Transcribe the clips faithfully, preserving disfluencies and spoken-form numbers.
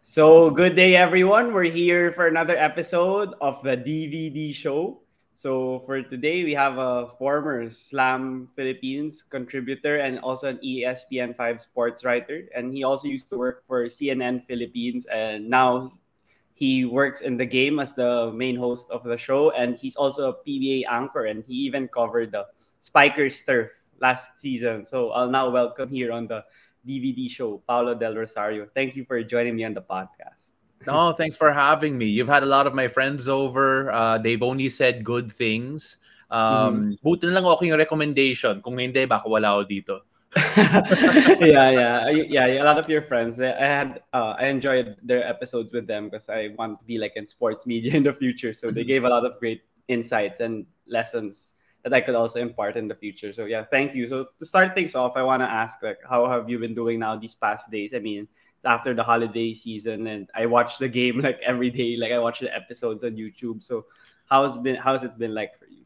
So, good day, everyone. We're here for another episode of the D V D show. So, for today, we have a former Slam Philippines contributor and also an E S P N five sports writer. And he also used to work for C N N Philippines. And now he works in the game as the main host of the show. And he's also a P B A anchor. And he even covered the Spikers turf last season. So, I'll now welcome here on the D V D show, Paulo Del Rosario. Thank you for joining me on the podcast. No, thanks for having me. You've had a lot of my friends over. Uh, they've only said good things. Mm-hmm. Um, buti na lang okay yung recommendation. Kung hindi, baka wala ako dito. yeah, yeah, I- yeah. A lot of your friends, they- I had, uh, I enjoyed their episodes with them because I want to be like in sports media in the future. So they gave a lot of great insights and lessons that I could also impart in the future. So yeah, thank you. So to start things off, I want to ask, like, how have you been doing now these past days? I mean, it's after the holiday season, and I watch the game like every day. Like I watch the episodes on YouTube. So how's been? How's it been like for you?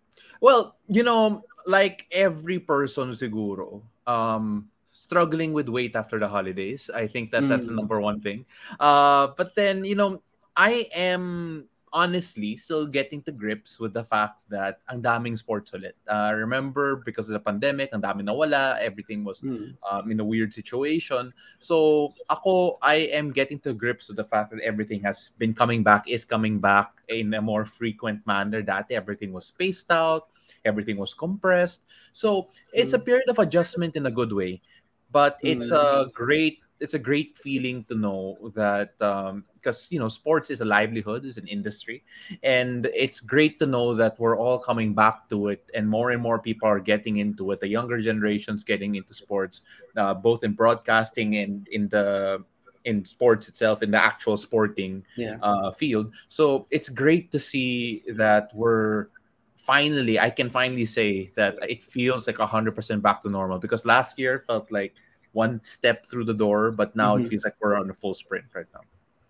Well, you know, like every person siguro, um, struggling with weight after the holidays. I think that that's the Mm, number one thing. Uh, but then, you know, I am honestly still getting to grips with the fact that ang daming sports ulit. Uh, remember, because of the pandemic, ang daming nawala, everything was mm, um, in a weird situation. So ako, I am getting to grips with the fact that everything has been coming back, is coming back in a more frequent manner. That everything was spaced out, everything was compressed. So it's a mm, period of adjustment in a good way, but it's mm, a great it's a great feeling to know that um, because you know sports is a livelihood, is an industry, and it's great to know that we're all coming back to it, and more and more people are getting into it. The younger generations getting into sports, uh, both in broadcasting and in the in sports itself, in the actual sporting yeah. uh, field. So it's great to see that we're finally, I can finally say that it feels like one hundred percent back to normal, because last year felt like one step through the door, but now it Mhm. feels like we're on a full sprint right now.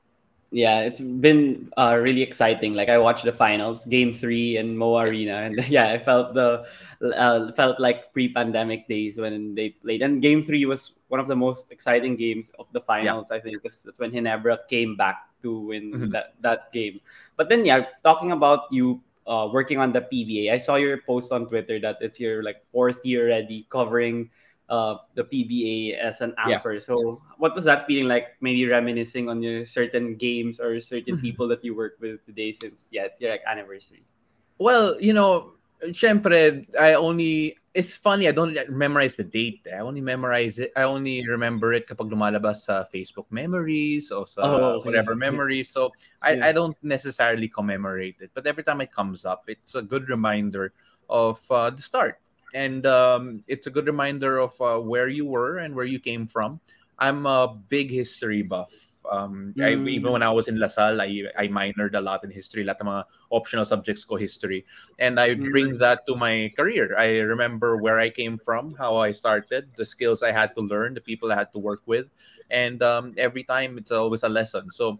Yeah, it's been uh, really exciting. Like I watched the finals, Game Three in Mo Yeah. Arena, and yeah, I felt the uh, felt like pre-pandemic days when they played. And Game Three was one of the most exciting games of the Yeah. finals. I think because that's when Ginebra came back to win Mhm. that that game. But then, yeah, talking about you uh, working on the P B A, I saw your post on Twitter that it's your like fourth year already covering uh, the P B A as an Yeah. anchor. So, what was that feeling like? Maybe reminiscing on your certain games or certain Mhm. people that you work with today, since yeah, it's your like anniversary. Well, you know, syempre, I only, it's funny, I don't memorize the date. eh. I only memorize it, I only remember it kapag lumalabas sa Facebook memories or sa Oh, okay. whatever memories. So I, Yeah. I don't necessarily commemorate it. But every time it comes up, it's a good reminder of uh, the start. And um, it's a good reminder of uh, where you were and where you came from. I'm a big history buff. Um, I, even Mm, when I was in LaSalle, I, I minored a lot in history. Lahat ng mga optional subjects ko history, and I bring mm, that to my career. I remember where I came from, how I started, the skills I had to learn, the people I had to work with, and um, every time it's always a lesson. So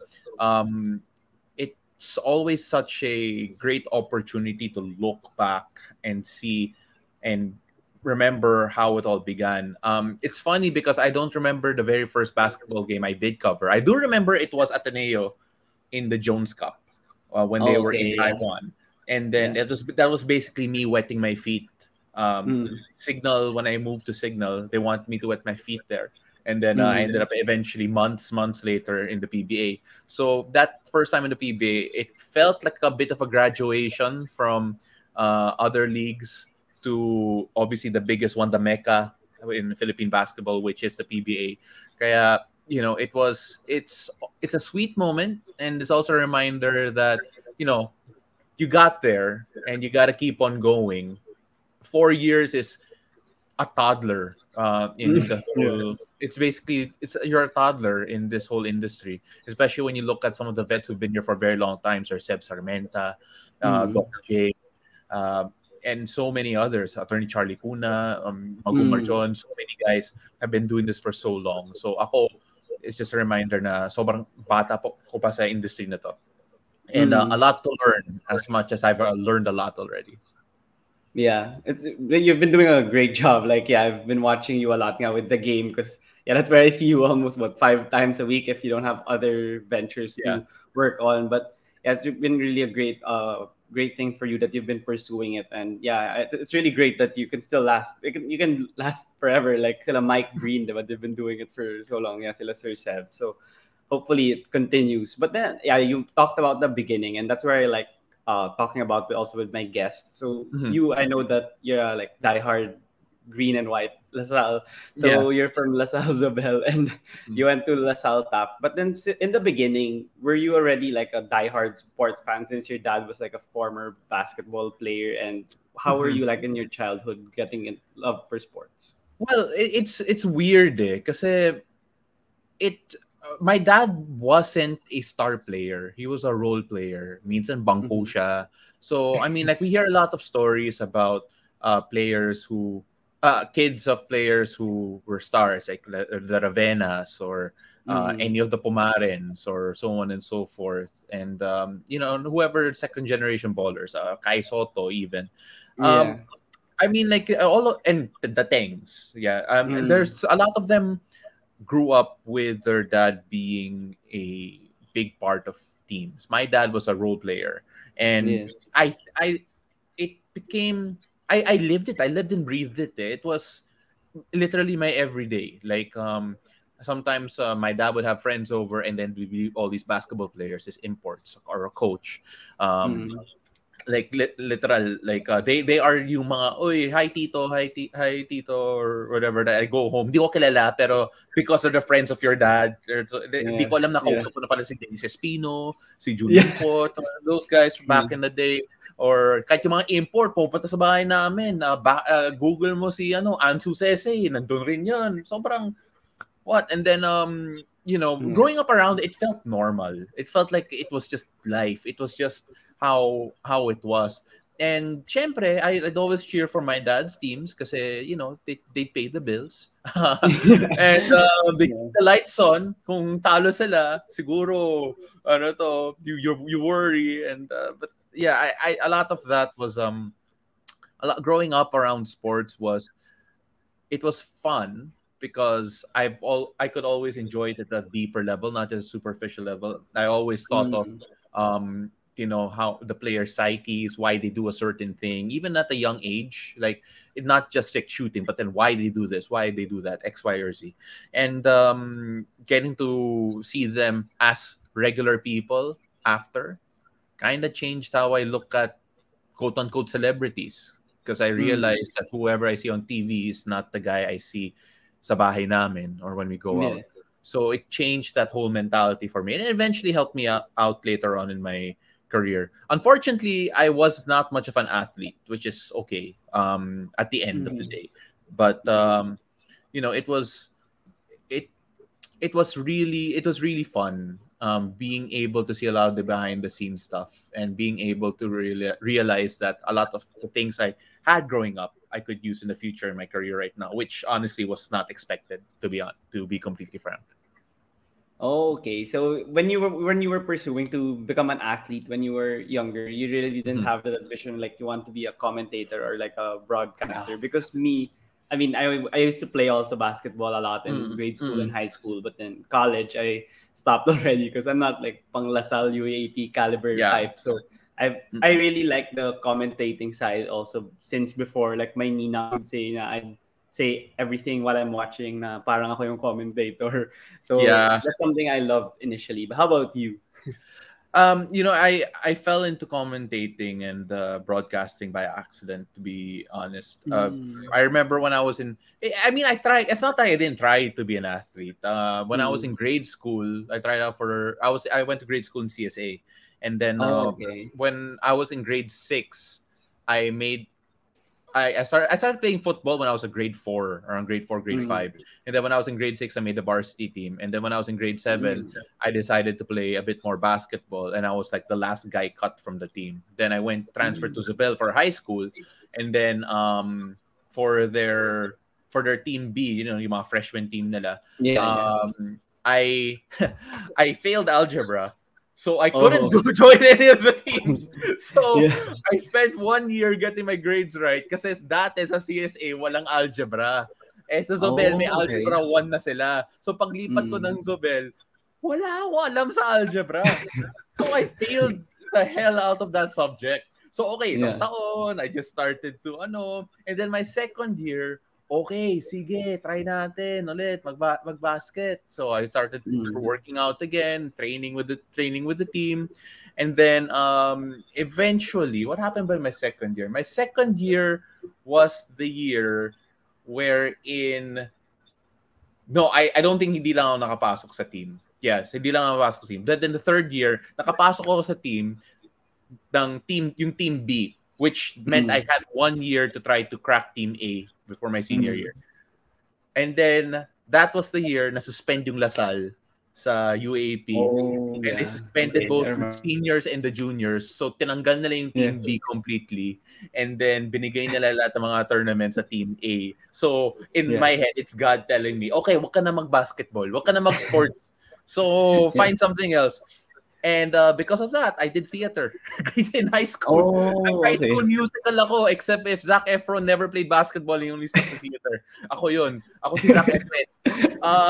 um, it's always such a great opportunity to look back and see and remember how it all began. Um, it's funny because I don't remember the very first basketball game I did cover. I do remember it was Ateneo in the Jones Cup uh, when they oh, were in okay. Yeah. Taiwan, and then Yeah. it was that was basically me wetting my feet. Um, Mm, Signal, when I moved to Signal, they want me to wet my feet there, and then uh, I mm, ended up eventually months months later in the P B A. So that first time in the P B A, it felt like a bit of a graduation from uh, other leagues to obviously the biggest one, the Mecca in Philippine basketball, which is the P B A. Kaya you know, it was it's it's a sweet moment, and it's also a reminder that you know you got there and you got to keep on going. Four years is a toddler uh, in mm. the Yeah. whole. It's basically it's you're a toddler in this whole industry, especially when you look at some of the vets who've been here for very long times, or Seb Sarmenta, uh, Mm, Doc J, uh, and so many others. Attorney Charlie Cuna, um, Magumar mm, John, so many guys have been doing this for so long. So ako, it's just a reminder na sobrang bata po ko pa sa industry na to. And uh, a mm. lot to learn, as much as I've uh, learned a lot already. Yeah, it's you've been doing a great job. Like, yeah, I've been watching you a lot now with the game because yeah, that's where I see you almost what five times a week if you don't have other ventures Yeah. to work on. But yeah, it's been really a great uh great thing for you that you've been pursuing it. And yeah, it- it's really great that you can still last. You can you can last forever. Like sila Mike Green, but they've been doing it for so long. Yeah, sila Sir Seb. So hopefully it continues. But then yeah, you talked about the beginning, and that's where I like uh talking about with- also with my guests. So Mhm. you, I know that you're a, like diehard green and white LaSalle. Yeah. So you're from LaSalle Zobel, and Mm. you went to LaSalle Taft. But then si- in the beginning, were you already like a diehard sports fan since your dad was like a former basketball player? And how were Mhm. you like in your childhood getting in love for sports? Well, it, it's it's weird eh, kasi it uh, my dad wasn't a star player. He was a role player. Minsan bangko Mm-hmm. siya. So I mean, like we hear a lot of stories about uh players who uh kids of players who were stars like the, the Ravenas or uh, Mm-hmm. any of the Pumarens or so on and so forth, and um, you know whoever second generation ballers, uh, Kai Soto even. Um, Yeah. I mean, like uh, all of, and the, the things, yeah. Um, Mm. there's a lot of them grew up with their dad being a big part of teams. My dad was a role player, and Yeah. I I it became I I lived it. I lived and breathed it. eh. It was literally my everyday. Like um sometimes uh, my dad would have friends over, and then we be all these basketball players, his imports or a coach. Um Mm. like li- literal like uh, they they are yung mga oy hi tito hi ti- hi tito or whatever that I go home di ko kilala pero because of the friends of your dad or to- di, di Yeah. ko alam na Yeah. kausap ko na pala si Dennis Espino si Julius Yeah. Pot those guys Yeah. back in the day or kahit yung mga import pupunta sa bahay namin uh, ba- uh, Google mo si ano Ansu Sese nandun rin yan sobrang what and then um you know Yeah. growing up around it felt normal it felt like it was just life it was just how how it was and syempre I, I'd always cheer for my dad's teams because you know they, they pay the bills and uh, they keep Yeah. the lights on kung talo sila siguro ano to you you, you worry and uh, but yeah I, I a lot of that was um a lot growing up around sports was it was fun because I've all I could always enjoy it at a deeper level, not just superficial level. I always thought of Mm. um, you know, how the player psyches, why they do a certain thing, even at a young age, like it not just like shooting, but then why they do this, why they do that, X, Y, or Z. And um getting to see them as regular people after kind of changed how I look at quote unquote celebrities because I Mm. realized that whoever I see on T V is not the guy I see sa bahay namin or when we go Yeah. out. So it changed that whole mentality for me and it eventually helped me out, out later on in my career. Unfortunately, I was not much of an athlete, which is okay um, at the end of the Mm. day. But um, you know, it was it it was really it was really fun um, being able to see a lot of the behind the scenes stuff and being able to really realize that a lot of the things I had growing up I could use in the future in my career right now, which honestly was not expected to be on to be completely frank. Oh, okay. So when you were when you were pursuing to become an athlete when you were younger, you really didn't Mhm. have that vision like you want to be a commentator or like a Yeah. broadcaster. Because me, I mean, I I used to play also basketball a lot in Mm, grade school and mm, high school, but then college I stopped already because I'm not like pang Lasal U A P caliber yeah. type. So I I Mm-mm. really like the commentating side also since before like my ninang would say na I say everything while I'm watching na parang ako yung commentator. So Yeah. that's something I loved initially. But how about you? Um, you know, I I fell into commentating and uh, broadcasting by accident. To be honest, uh, Mm. I remember when I was in. I I mean, I tried. It's not that I didn't try to be an athlete. Uh, when I was Mm. in grade school, I tried out for. I was. I went to grade school in C S A, and then Oh, uh, okay. when I was in grade six, I made I, I started I started playing football when I was a grade four, around grade four, grade Mm. five. And then when I was in grade six, I made the varsity team. And then when I was in grade seven, Mm. I decided to play a bit more basketball. And I was like the last guy cut from the team. Then I went transferred Mm. to Zubel for high school. And then um for their for their team B, you know, yung mga freshman team nila, Yeah, yeah. um I I failed algebra. So I couldn't Oh, do, join any of the teams. So yeah. I spent one year getting my grades right kasi dati sa C S A walang algebra. Eh, sa Zobel, may Oh, okay. Algebra one na sila. So, paglipat ko Mm. ng Zobel, wala ako alam sa algebra. So, I failed the hell out of that subject. So, okay, isang Yeah. taon, I just started to, ano, and then my second year, okay, sige, try natin ulit, magba- magbasket. So, I started Mm. working out again, training with the training with the team. And then, um, eventually, what happened by my second year? My second year was the year wherein no, I I don't think hindi lang ako nakapasok sa team. Yes, hindi lang ako nakapasok sa team. But then the third year, nakapasok ako sa team ng team yung team B, which meant I Mm. had one year to try to crack team A before my senior Mm. year. And then that was the year na suspend yung Lasal sa U A P. Oh, And they yeah. suspended Okay, I both the remember. seniors and the juniors. So tinanggal nila yung Yeah. team B completely. And then binigay nila lahat ng mga tournaments sa team A. So in Yeah. my head, it's God telling me, okay, wag ka na mag-basketball. Wag ka na mag-sports. So Yeah. find something else. And uh, because of that, I did theater. Grade in high school. Oh, High school okay. musical ako, except if Zac Efron never played basketball, he only stuck to theater. Ako yun. Ako si Zac Efron. Uh,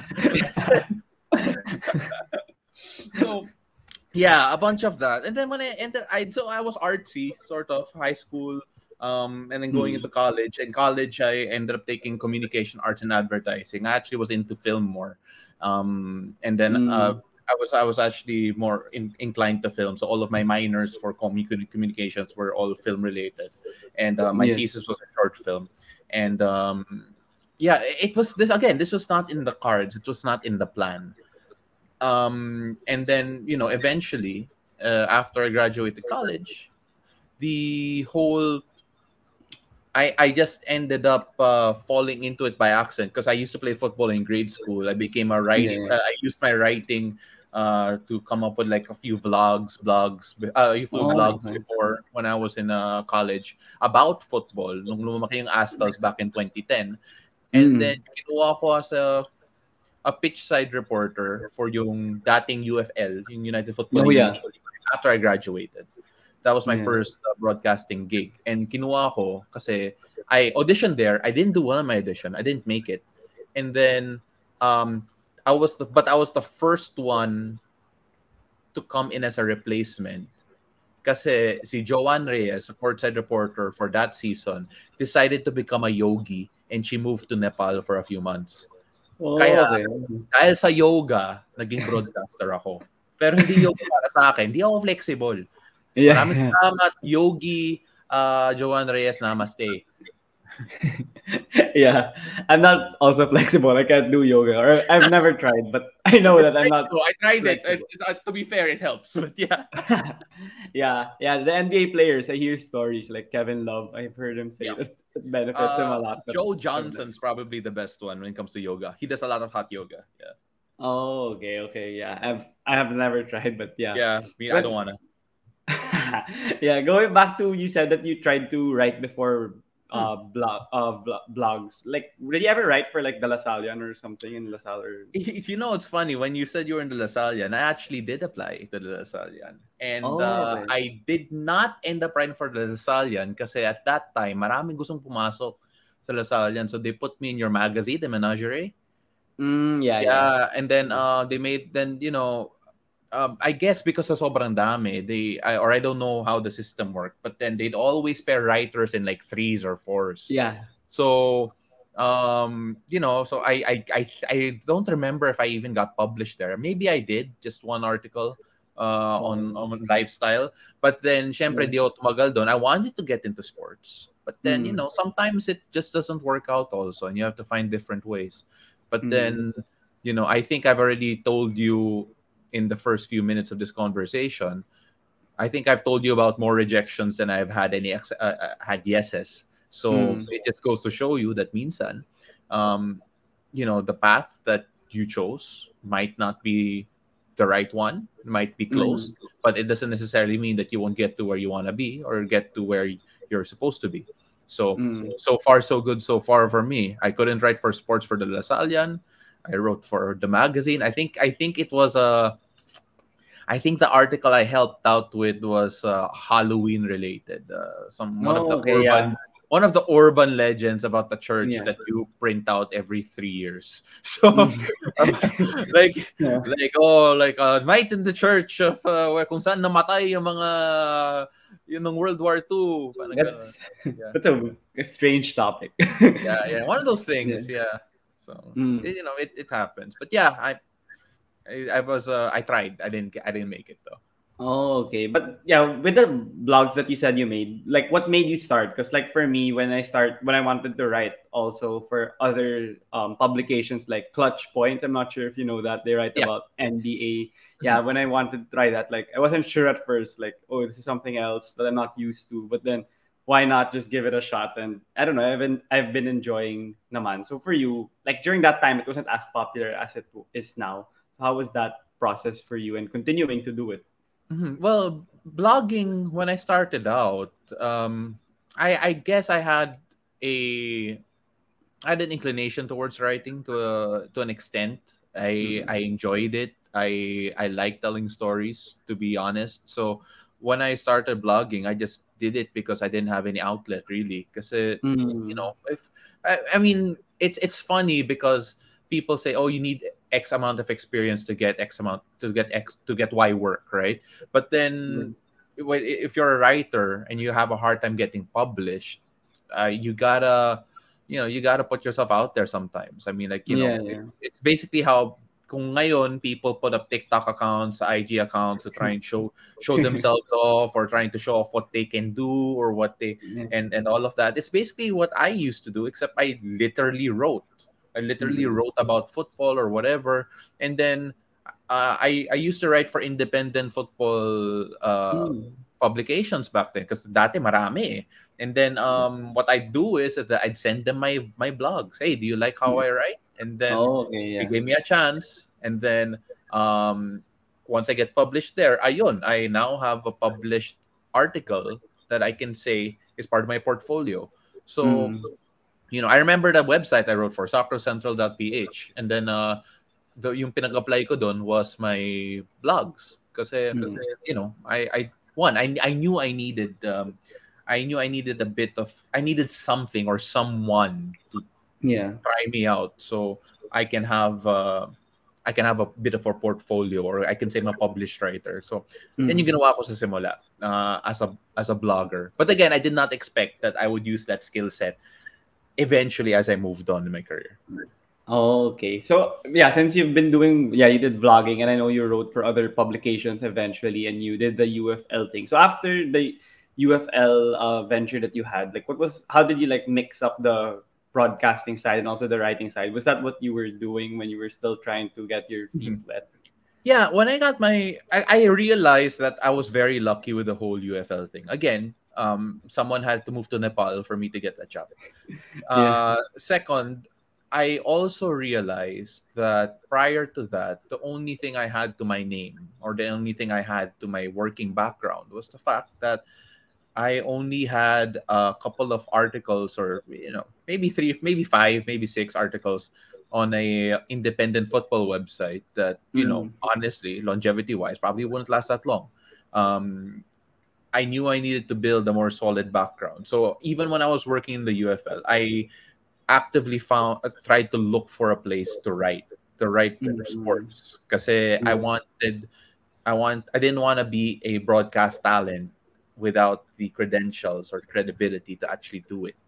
so, yeah, a bunch of that. And then when I entered, I so I was artsy, sort of high school, um, and then going Mm. into college. In college, I ended up taking communication arts and advertising. I actually was into film more, um, and then uh, Mm. I was I was actually more in, inclined to film. So all of my minors for commu- communications were all film related, and uh, my Yes. thesis was a short film, and um, yeah, it was this again. This was not in the cards. It was not in the plan, um, and then you know eventually uh, after I graduated college, the whole I, I just ended up uh, falling into it by accident because I used to play football in grade school. I became a write. Yeah. Uh, I used my writing uh, to come up with like a few vlogs, blogs, uh, a few Oh, blogs okay. before when I was in uh, college about football. Nung lumaki yung Astals back in twenty ten, and then Mm. kinuha ko as a a pitch side reporter for yung dating U F L, yung United Football Oh, League yeah. nineteen forty-five after I graduated. That was my Yeah. first uh, broadcasting gig. And kinuha ko kasi I auditioned there. I didn't do well in my audition. I didn't make it. And then um I was the but I was the first one to come in as a replacement. Kasi si Joanne Reyes, a courtside reporter for that season, decided to become a yogi and she moved to Nepal for a few months. Kaya Oh, okay. dahil sa yoga, naging broadcaster ako. Pero hindi yoga para sa akin. Hindi ako flexible. So maraming Yeah. salamat, Yogi, uh, Joanne Reyes, namaste. Yeah. I'm not also flexible. I can't do yoga, or I've never tried, but I know that I'm I not know, I tried it. It- flexible. it- uh, to be fair, it helps. But yeah, Yeah, yeah. The N B A players, I hear stories like Kevin Love. I've heard him say yeah. that it benefits him Uh, a lot. But Joe I've never. Johnson's probably the best one when it comes to yoga. He does a lot of hot yoga. Yeah, Oh, okay, okay. Yeah, I've I have never tried, but yeah. yeah. I mean, I don't But wanna. yeah, going back to, you said that you tried to write before Hmm. uh blog uh vlo- blogs. Like, did you ever write for like the Lasallian or something in Lasal or? You know, it's funny when you said you were in the Lasallian. I actually did apply to the Lasallian, and Oh, uh, okay. I did not end up writing for the Lasallian kasi at that time, maraming gustong pumasok sa Lasallian. So they put me in your magazine, the Menagerie. Mm, yeah, yeah. Yeah, and then Yeah. uh, they made then you know um, I guess because sa sobrang dami, they I, or I don't know how the system worked, but then they'd always pair writers in like threes or fours. Yeah. So um you know so I, I i i don't remember if I even got published there. Maybe I did just one article uh on Oh, on lifestyle, but then syempre yeah. di ako tumagal doon. I wanted to get into sports, but then you Mm, know sometimes it just doesn't work out also, and you have to find different ways. But mm, then you know I think I've already told you in the first few minutes of this conversation. I think I've told you about more rejections than I've had any ex- uh, uh, had yeses. So mm, it just goes to show you that minsan, um, you know, the path that you chose might not be the right one, might be close, mm, but it doesn't necessarily mean that you won't get to where you want to be or get to where you're supposed to be. So, mm. so far, so good so far for me. I couldn't write for sports for the Lasallian. I wrote for the magazine. I think I think it was a I think the article I helped out with was uh, Halloween related. Uh, some one of Oh, the okay, urban yeah. one of the urban legends about the church Yeah. that you print out every three years. So, Mm. like, Yeah. like oh, like uh, night in the church of uh, where kung saan namatay yung mga yun ng World War Two, parang gano'n. That's Yeah, that's a, a strange topic. yeah, yeah. One of those Yeah. things. Yeah. So Mm. it, you know, it, it happens. But yeah, I I, I was uh, I tried. I didn't I didn't make it though. Oh, okay. But yeah, with the blogs that you said you made, like what made you start? Because like for me, when I start, when I wanted to write also for other um, publications like Clutch Points, I'm not sure if you know that they write Yeah. about N B A. Yeah, Mhm. when I wanted to try that, like I wasn't sure at first, like oh, this is something else that I'm not used to. But then why not just give it a shot? And I don't know, I've been I've been enjoying naman. So for you, like during that time, it wasn't as popular as it is now. How was that process for you and continuing to do it? Mhm. Well, blogging when I started out, um, I I guess I had a I had an inclination towards writing to a, to an extent. I Mm. I enjoyed it. I I like telling stories, to be honest. So when I started blogging, I just did it because I didn't have any outlet really. Because you Mm. know, if I, I mean, it's it's funny because people say, oh, you need X amount of experience to get X amount to get X to get Y work, right? But then Mm. when- if you're a writer and you have a hard time getting published, uh, you gotta you know you gotta put yourself out there sometimes. I mean, like you Yeah, know, yeah. it's it's basically how kung ngayon people put up TikTok accounts, I G accounts to try and show show themselves off or trying to show off what they can do or what they Yeah. and and all of that. It's basically what I used to do, except I literally wrote. I literally Mm. wrote about football or whatever, and then uh, I I used to write for independent football uh, Mm. publications back then because dati marami. Eh. And then um, what I do is that I'd send them my my blogs. Hey, do you like how Mm. I write? And then Oh, okay, they yeah. gave me a chance, and then um, once I get published there, ayun, I now have a published article that I can say is part of my portfolio. So, Mm. you know, I remember the website I wrote for, soccercentral dot p h. And then, uh, the, yung pinag-apply ko doon was my blogs. Kasi, Mm. you know, I, I one, I, I knew I needed, um, I knew I needed a bit of, I needed something or someone to Yeah. try me out so I can have uh, I can have a bit of a portfolio or I can say I'm a published writer. So yan Mm. yung ginawa ko sa simula uh, as a as a blogger. But again, I did not expect that I would use that skill set eventually as I moved on in my career. Oh, okay. So yeah, since you've been doing, yeah, you did vlogging, and I know you wrote for other publications eventually, and you did the U F L thing. So after the U F L uh, venture that you had, like, what was, how did you like mix up the broadcasting side and also the writing side? Was that what you were doing when you were still trying to get your feet Mhm. wet? Yeah, when I got my, I, I realized that I was very lucky with the whole U F L thing. Again, um, someone had to move to Nepal for me to get that job. Yeah. Uh, second, I also realized that prior to that, the only thing I had to my name or the only thing I had to my working background was the fact that I only had a couple of articles or you know maybe three, maybe five, maybe six articles on a independent football website that you know Mm. honestly longevity wise probably wouldn't last that long. Um, I knew I needed to build a more solid background. So even when I was working in the U F L, I actively found uh, tried to look for a place to write to write Mm. sports because I Yeah. wanted I want I didn't want to be a broadcast talent without the credentials or credibility to actually do it.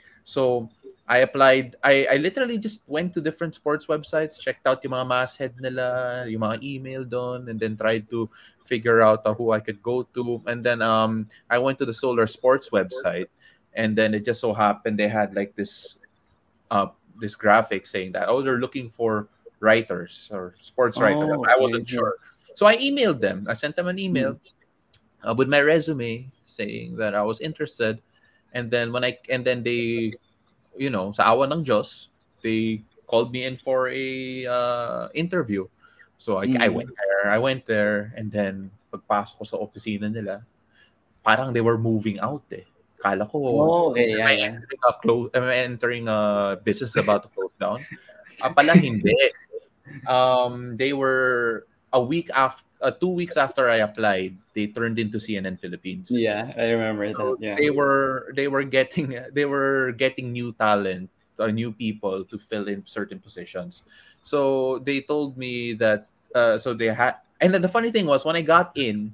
So I applied. I, I literally just went to different sports websites, checked out yung mga masthead nila, yung mga email doon, and then tried to figure out uh, who I could go to. And then um, I went to the Solar Sports website, and then it just so happened they had like this uh, this graphic saying that oh they're looking for writers or sports writers. Oh, I okay. wasn't Yeah. sure, so I emailed them. I sent them an email Mm. uh, with my resume saying that I was interested, and then when I and then they you know sa awa ng Diyos they called me in for a uh, interview. So I, I Mm. went there. I went there, and then pagpasok ko sa opisina nila, parang they were moving out eh. Kala ko, Oh, okay. am Yeah, I yeah. entering a close, am I entering a business about to close down? Ah, pala hindi. Um, they were a week after. uh, two weeks after I applied, they turned into C N N Philippines. Yeah, I remember that. So Yeah. they were they were getting they were getting new talent or new people to fill in certain positions. So they told me that uh, so they had, and then the funny thing was when I got in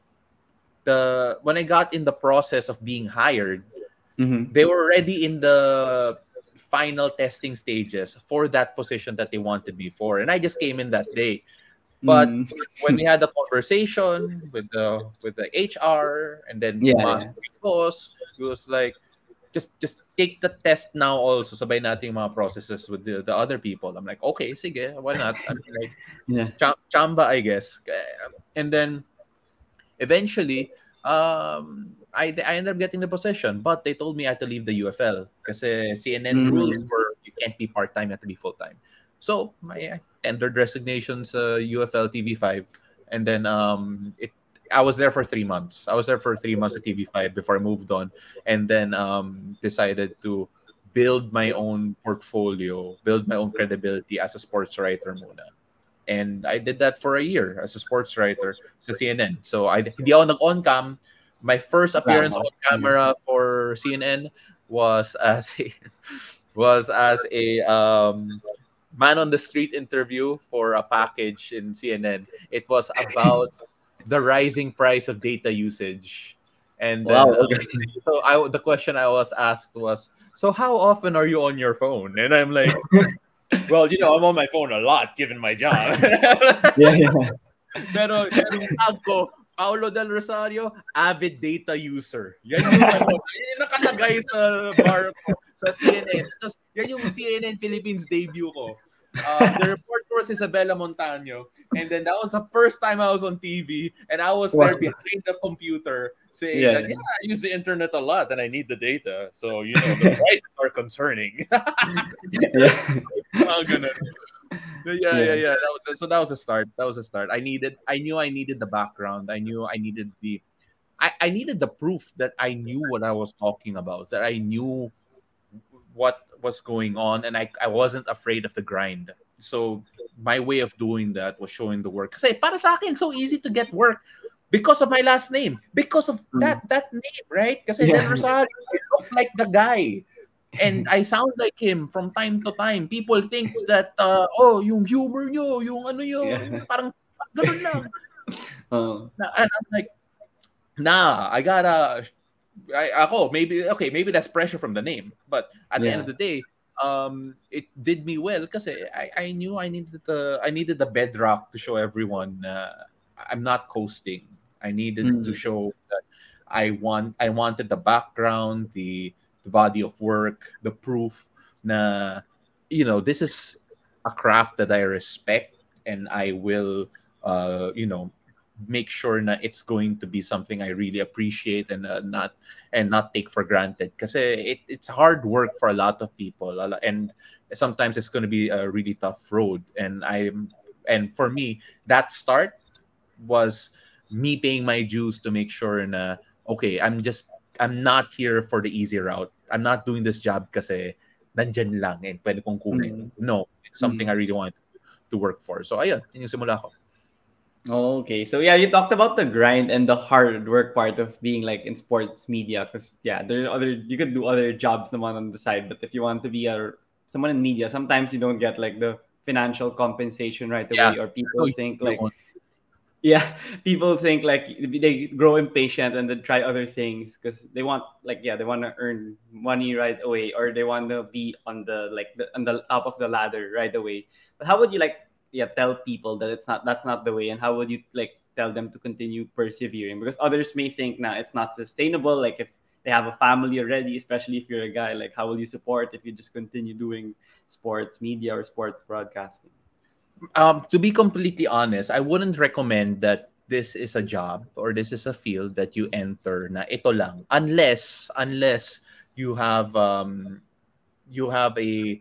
the when I got in the process of being hired, Mm-hmm. they were already in the final testing stages for that position that they wanted me for, and I just came in that day. But Mm. when we had the conversation with the with the H R and then Yeah, mas yeah. boss, he was like, just just take the test now also, sabay natin yung mga processes with the, the other people. I'm like, okay, sige, why not? I mean, like, Yeah. ch- chamba, I guess. And then eventually, um, I, I ended up getting the position, but they told me I had to leave the U F L because C N N's rules Mm. were you can't be part time, you have to be full time. So my I tendered resignations, uh, U F L T V five, and then um, it. I was there for three months. I was there for three months at T V five before I moved on, and then um, decided to build my own portfolio, build my own credibility as a sports writer muna. And I did that for a year as a sports writer sa C N N. So I hindi ako nag-on cam. My first appearance Tama. on Mm. camera for C N N was as a was as a um, man on the street interview for a package in C N N. It was about the rising price of data usage. And Wow. then um, Okay. so I the question I was asked was, so how often are you on your phone? And I'm like, well, you know, I'm on my phone a lot given my job. Yeah, yeah. pero, pero yung tag ko, Paulo Del Rosario, avid data user. Yan yung ano, yan yung nakalagay sa bar ko sa C N N. Tapos, yan yung C N N Philippines debut ko. Um, the reporter was Isabella Montaño. And then that was the first time I was on T V. And I was Wow. there behind the computer saying Yeah. that, yeah, I use the internet a lot and I need the data. So, you know, the prices are concerning. Yeah. Mga ganun. So, yeah, yeah, Yeah. yeah. That was, so that was a start. That was a start. I needed. I knew I needed the background. I knew I needed the. I, I needed the proof that I knew what I was talking about. That I knew what was going on, and I I wasn't afraid of the grind. So my way of doing that was showing the work. Kasi para sa akin, so easy to get work because of my last name, because of Mm. that that name, right? Kasi Del Yeah. Rosario, I look like the guy. And I sound like him from time to time. People think that, uh, oh, yung humor nyo, yung ano nyo, Yeah. parang ganun lang. Oh. Na, and I'm like, nah, I gotta, I, ako, maybe, okay, maybe that's pressure from the name. But at the end of Yeah. the day, um, it did me well kasi I, I knew I needed the, I needed the bedrock to show everyone uh, I'm not coasting. I needed to Mm. show that I want, I wanted the background, the, the body of work, the proof na, you know, this is a craft that I respect and I will, uh, you know, make sure na it's going to be something I really appreciate and uh, not and not take for granted. Because it, it's hard work for a lot of people, a lo- and sometimes it's going to be a really tough road. And I'm and for me, that start was me paying my dues to make sure na okay, I'm just I'm not here for the easy route. I'm not doing this job kasi nandyan lang and pwede kong kunin. Mm. No, it's something Mm. I really want to work for. So ayun, yun yung simula ko. Oh, okay. So yeah, you talked about the grind and the hard work part of being like in sports media because yeah, there are other you could do other jobs naman on the side, but if you want to be a someone in media, sometimes you don't get like the financial compensation right Yeah. away, or No, people think you like won't. yeah, people think like they grow impatient and then try other things because they want like yeah they want to earn money right away, or they want to be on the like the on the top of the ladder right away. But how would you like yeah tell people that it's not that's not the way, and how would you like tell them to continue persevering, because others may think now it's not sustainable, like if they have a family already, especially if you're a guy, like how will you support if you just continue doing sports media or sports broadcasting? Um, to be completely honest, I wouldn't recommend that this is a job or this is a field that you enter na ito lang unless unless you have um you have a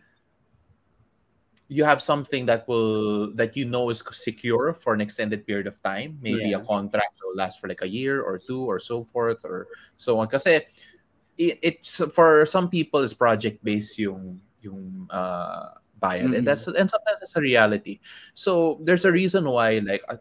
you have something that will that you know is secure for an extended period of time, maybe a Yeah. contract that will last for like a year or two or so forth or so on kasi it, it's for some people it's project based yung yung uh bayad, and Mm-hmm. that's and sometimes that's a reality. So there's a reason why like a, a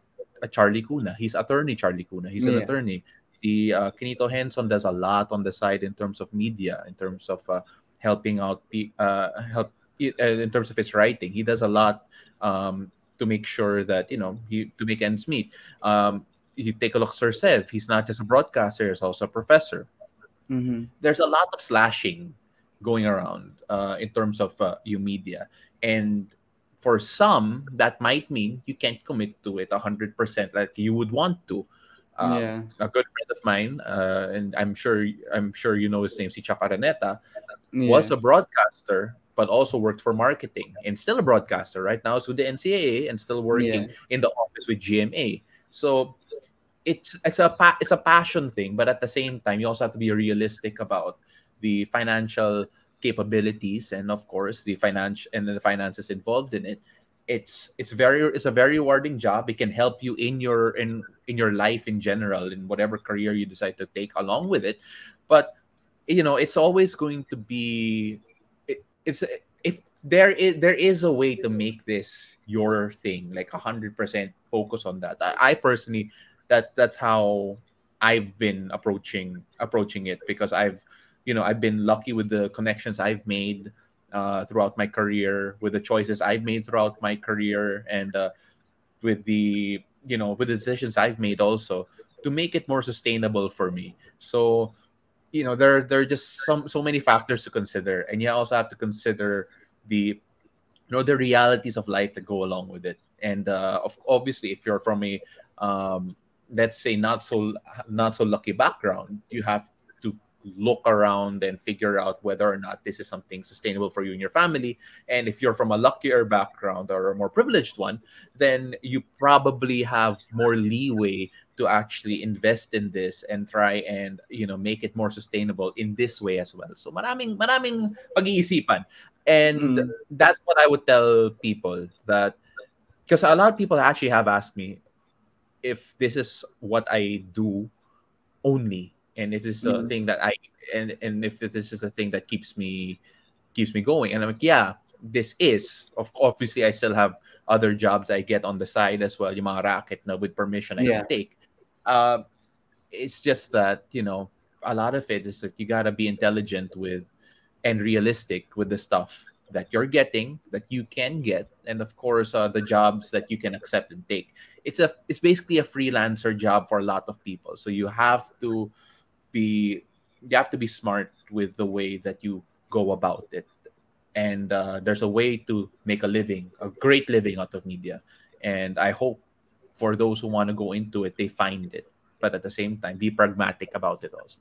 uh, Charlie Cuna. He's attorney Charlie Cuna. He's an Yeah. attorney. The uh, Kinito Henson does a lot on the side in terms of media, in terms of uh, helping out, pe- uh, help uh, in terms of his writing. He does a lot um, to make sure that you know he to make ends meet. Um, you take a look at Sir Sev. He's not just a broadcaster; he's also a professor. Mm-hmm. There's a lot of slashing going around uh, in terms of uh, you media, and for some that might mean you can't commit to it one hundred percent like you would want to. um, Yeah. a good friend of mine, uh, and i'm sure i'm sure you know his name, si Chacaraneta, Yeah. was a broadcaster but also worked for marketing and still a broadcaster right now. Is with the N C A A and still working Yeah. in the office with G M A. So it's it's a pa- it's a passion thing, but at the same time, you also have to be realistic about the financial capabilities and of course the finance and the finances involved in it. It's it's very it's a very rewarding job. It can help you in your in in your life in general, in whatever career you decide to take along with it. But you know, it's always going to be it, it's if there is there is a way to make this your thing, like a hundred percent focus on that. I, I personally, that that's how I've been approaching approaching it, because I've you know I've been lucky with the connections I've made uh, throughout my career, with the choices I've made throughout my career, and uh, with the you know with the decisions I've made also to make it more sustainable for me. So you know there there are just some so many factors to consider, and you also have to consider the you know the realities of life that go along with it. And uh, of, obviously if you're from a um, let's say not so not so lucky background, you have to look around and figure out whether or not this is something sustainable for you and your family. And if you're from a luckier background or a more privileged one, then you probably have more leeway to actually invest in this and try and you know make it more sustainable in this way as well. So maraming maraming pag-iisipan. And Mm. that's what I would tell people, that because a lot of people actually have asked me if this is what I do only, and if this is a Mm. thing that I and and if this is a thing that keeps me keeps me going. And I'm like, yeah, this is. Of obviously I still have other jobs I get on the side as well, yung mga racket na with permission I Yeah. can take. Uh, it's just that you know a lot of it is that you gotta be intelligent with and realistic with the stuff that you're getting, that you can get, and of course uh, the jobs that you can accept and take. It's a it's basically a freelancer job for a lot of people, so you have to be you have to be smart with the way that you go about it. And uh, there's a way to make a living, a great living out of media. And I hope for those who want to go into it, they find it. But at the same time, be pragmatic about it also.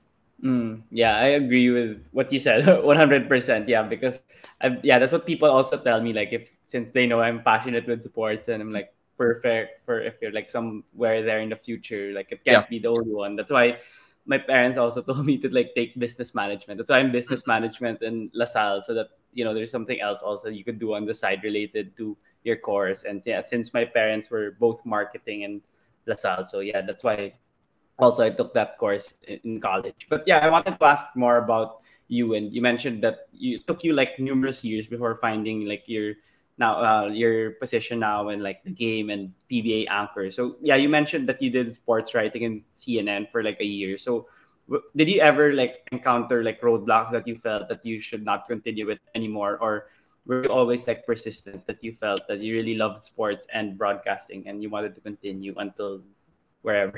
Mm, yeah, I agree with what you said one hundred percent. Yeah, because I yeah, that's what people also tell me, like if since they know I'm passionate with sports and I'm like perfect for if you're like somewhere there in the future, like it Yeah. can't be the only one. That's why my parents also told me to like take business management. That's why I'm business management in LaSalle, so that you know there's something else also you could do on the side related to your course. And yeah, since my parents were both marketing and LaSalle, so yeah, that's why also I took that course in, in college. But yeah, I wanted to ask more about you. And you mentioned that you it took you like numerous years before finding like your now uh, your position now in like the game and P B A anchor. So yeah, you mentioned that you did sports writing in C N N for like a year. So w- did you ever like encounter like roadblocks that you felt that you should not continue with anymore, or were you always like persistent that you felt that you really loved sports and broadcasting and you wanted to continue until wherever?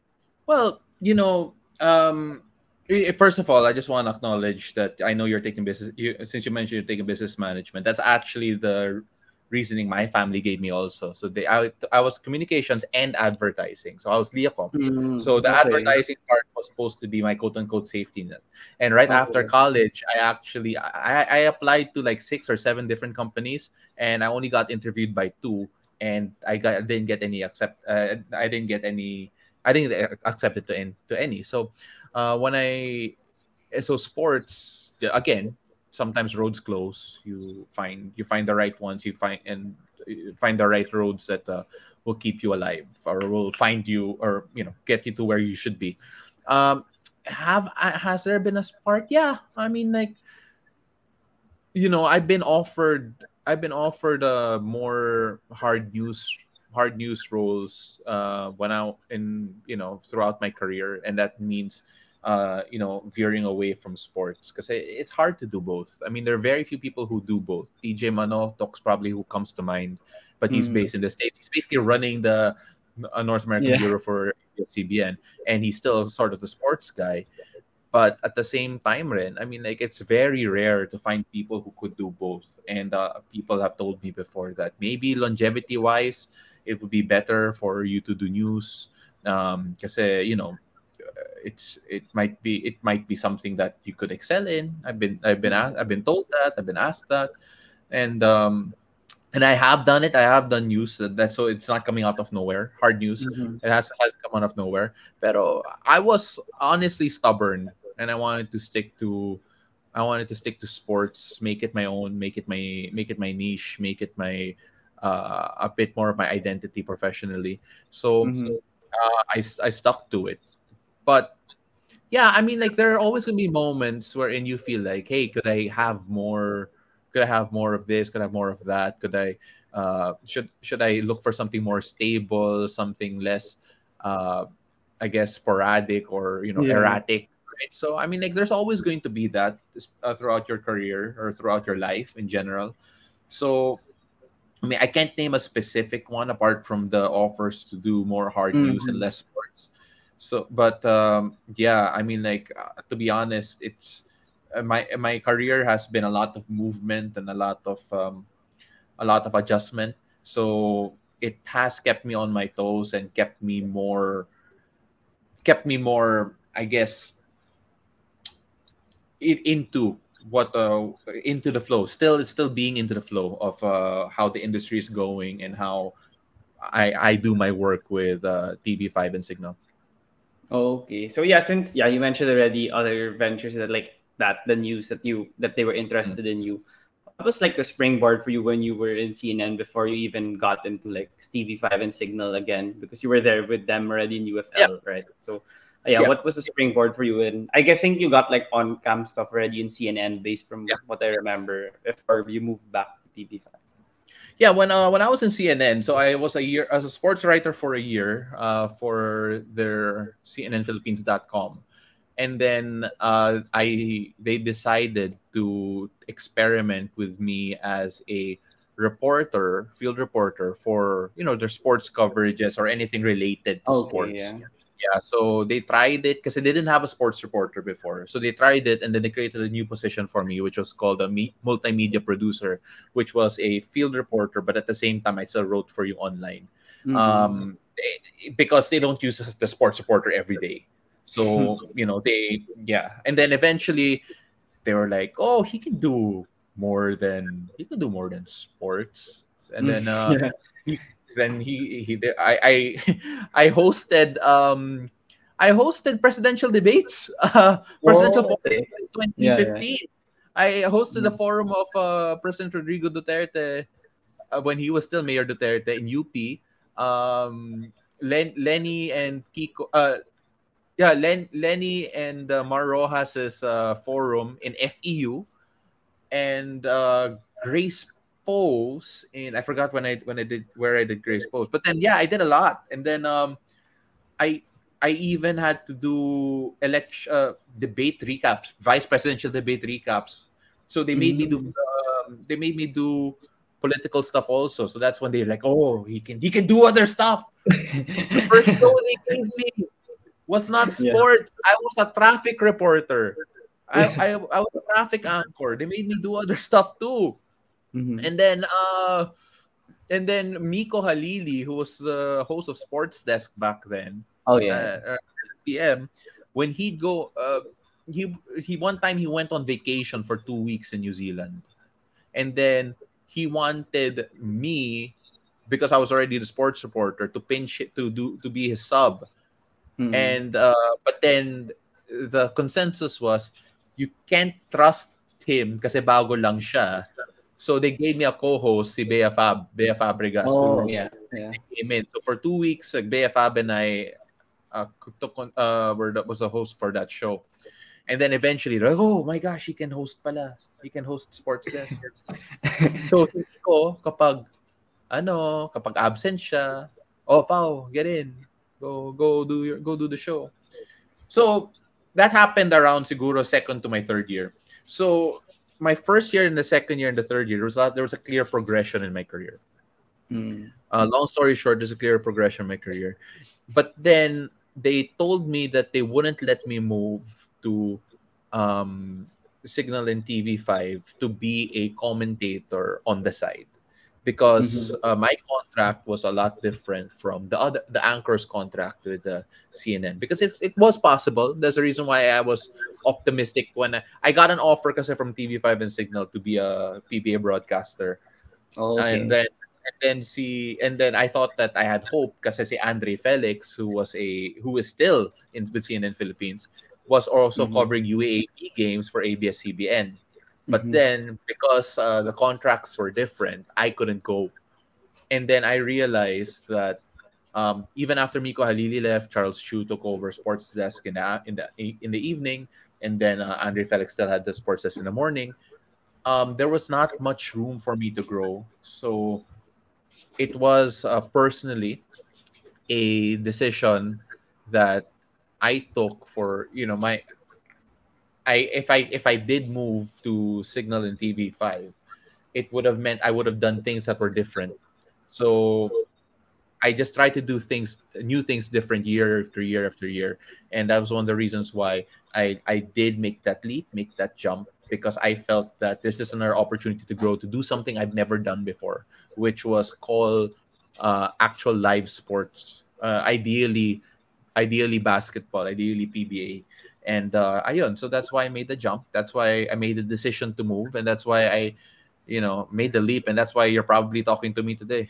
Well, you know, um, i- first of all, I just want to acknowledge that I know you're taking business. You, since you mentioned you're taking business management, that's actually the reasoning my family gave me also. So they, I, I was communications and advertising. So I was Leacom. So Mm, the okay. advertising part was supposed to be my quote unquote safety net. And right after Okay. college, I actually I, I applied to like six or seven different companies, and I only got interviewed by two, and I got I didn't get any accept. Uh, I didn't get any I didn't a- accept it to any, to any. So uh, when I eh, so sports the- again, sometimes roads close. You find you find the right ones. You find and uh, find the right roads that uh, will keep you alive, or will find you, or you know get you to where you should be. Um, have uh, has there been a spark? Yeah, I mean like you know I've been offered I've been offered uh, more hard news hard news roles uh, when I in you know throughout my career, and that means uh, you know veering away from sports because it's hard to do both. I mean, there are very few people who do both. T J Manotoc probably who comes to mind, but he's Mm. based in the States. He's basically running the uh, North American Yeah. bureau for C B N, and he's still sort of the sports guy. But at the same time, Ren, I mean, like it's very rare to find people who could do both. And uh, people have told me before that maybe longevity wise, it would be better for you to do news. Um, because you know, it's it might be it might be something that you could excel in. I've been I've been asked, I've been told that I've been asked that, and um, and I have done it. I have done news. uh, That so it's not coming out of nowhere. Hard news. Mhm. It has has come out of nowhere. Pero I was honestly stubborn, and I wanted to stick to. I wanted to stick to sports, make it my own, make it my make it my niche, make it my uh, a bit more of my identity professionally. So Mhm. uh, I s- I stuck to it. But yeah, I mean, like there are always gonna be moments wherein you feel like, hey, could I have more? Could I have more of this? Could I have more of that? Could I? Uh, should should I look for something more stable, something less, uh, I guess, sporadic or you know Yeah. erratic? Right. So I mean, like there's always going to be that uh, throughout your career or throughout your life in general. So I mean, I can't name a specific one apart from the offers to do more hard news and Mhm. less sports. So, but um, yeah, I mean, like uh, to be honest, it's uh, my my career has been a lot of movement and a lot of um, a lot of adjustment. So it has kept me on my toes and kept me more kept me more, I guess, in, into what uh into the flow. Still, still being into the flow of uh how the industry is going and how I I do my work with uh, T V five and Signal. Okay. So yeah, since yeah, you mentioned already other ventures that like that the news that you that they were Mm. interested in you. What was like the springboard for you when you were in C N N before you even got into like T V five and Signal again because you were there with them already in Yeah, U F L, right? So uh, yeah, yeah, what was the springboard for you? And I guess think you got like on cam stuff already in C N N based yeah, from what I remember before you moved back to T V five. yeah. When uh, when I was in C N N, so I was a year as a sports writer for a year uh, for their C N N Philippines dot com, and then uh, I they decided to experiment with me as a reporter, field reporter for you know their sports coverages or anything related to Okay, sports. yeah. Yeah, so they tried it because they didn't have a sports reporter before. So they tried it and then they created a new position for me, which was called a me- multimedia producer, which was a field reporter, but at the same time, I still wrote for you online. Mm-hmm. Um, eh, because they don't use the sports reporter every day. So, you know, they, yeah. And then eventually they were like, oh, he can do more than, he can do more than sports. And then, uh, Yeah. he, then he, he, I, I, I hosted, um, I hosted presidential debates, uh, presidential Oh, forums okay. in Yeah, yeah. twenty fifteen. I hosted the Mhm. forum of uh, President Rodrigo Duterte uh, when he was still Mayor Duterte in U P. Um, Len, Lenny and Kiko, uh, yeah, Len, Lenny and uh, Mar Rojas's uh, forum in F E U, and uh, Grace Pose in I forgot when I when I did where I did Grace Pose, but then yeah, I did a lot, and then um, I I even had to do election uh, debate recaps, vice presidential debate recaps. So they made me do Mm. um, they made me do political stuff also. So that's when they're like, oh, he can he can do other stuff. The first show they gave me was not Yeah. sports. I was a traffic reporter. I, Yeah. I, I was a traffic anchor. They made me do other stuff too. Mhm. And then uh and then Miko Halili, who was the host of Sports Desk back then, Oh yeah. uh, uh, P M, when he'd go uh he he one time he went on vacation for two weeks in New Zealand. And then he wanted me because I was already the sports reporter to pinch it to do to be his sub. Mm. And uh, but then the consensus was you can't trust him kasi bago lang siya. So they gave me a co-host, si Bea Fab, Bea Fabregas, Oh who yeah. Yeah. came in. So for two weeks, uh, Bea Fab and I uh, took on, uh, were the, was the host for that show. And then eventually, like, oh my gosh, he can host pala. He can host Sports Desk. So si Nico, kapag ano, kapag absent siya, "Oh, Pao, get in. Go go do your go do the show." So that happened around siguro second to my third year. So my first year and the second year and the third year, there was a, there was a clear progression in my career. Mm. Uh, long story short, there's a clear progression in my career. But then they told me that they wouldn't let me move to um, Signal and T V five to be a commentator on the side because Mm-hmm. uh, my contract was a lot different from the other the anchor's contract with the C N N because it's, it was possible. There's a reason why I was optimistic when I, I got an offer kasi from T V five and Signal to be a P B A broadcaster, Oh, and okay. then and then see and then I thought that I had hope kasi si Andre Felix, who was a who is still in with C N N Philippines, was also Mm-hmm. covering U A A P games for A B S C B N. But Mm-hmm. then because uh, the contracts were different, I couldn't go. And then I realized that um, even after Miko Halili left, Charles Chu took over sports desk in the in the in the evening, and then uh, Andre Felix still had the sports desk in the morning. Um, there was not much room for me to grow. So it was uh, personally a decision that I took for you know my I if I if I did move to Signal and T V five, it would have meant I would have done things that were different. So I just try to do things, new things, different year after year after year, and that was one of the reasons why I I did make that leap, make that jump, because I felt that this is another opportunity to grow, to do something I've never done before, which was call uh, actual live sports, uh, ideally, ideally basketball, ideally P B A, and uh, ayun. So that's why I made the jump. That's why I made the decision to move, and that's why I, you know, made the leap, and that's why you're probably talking to me today.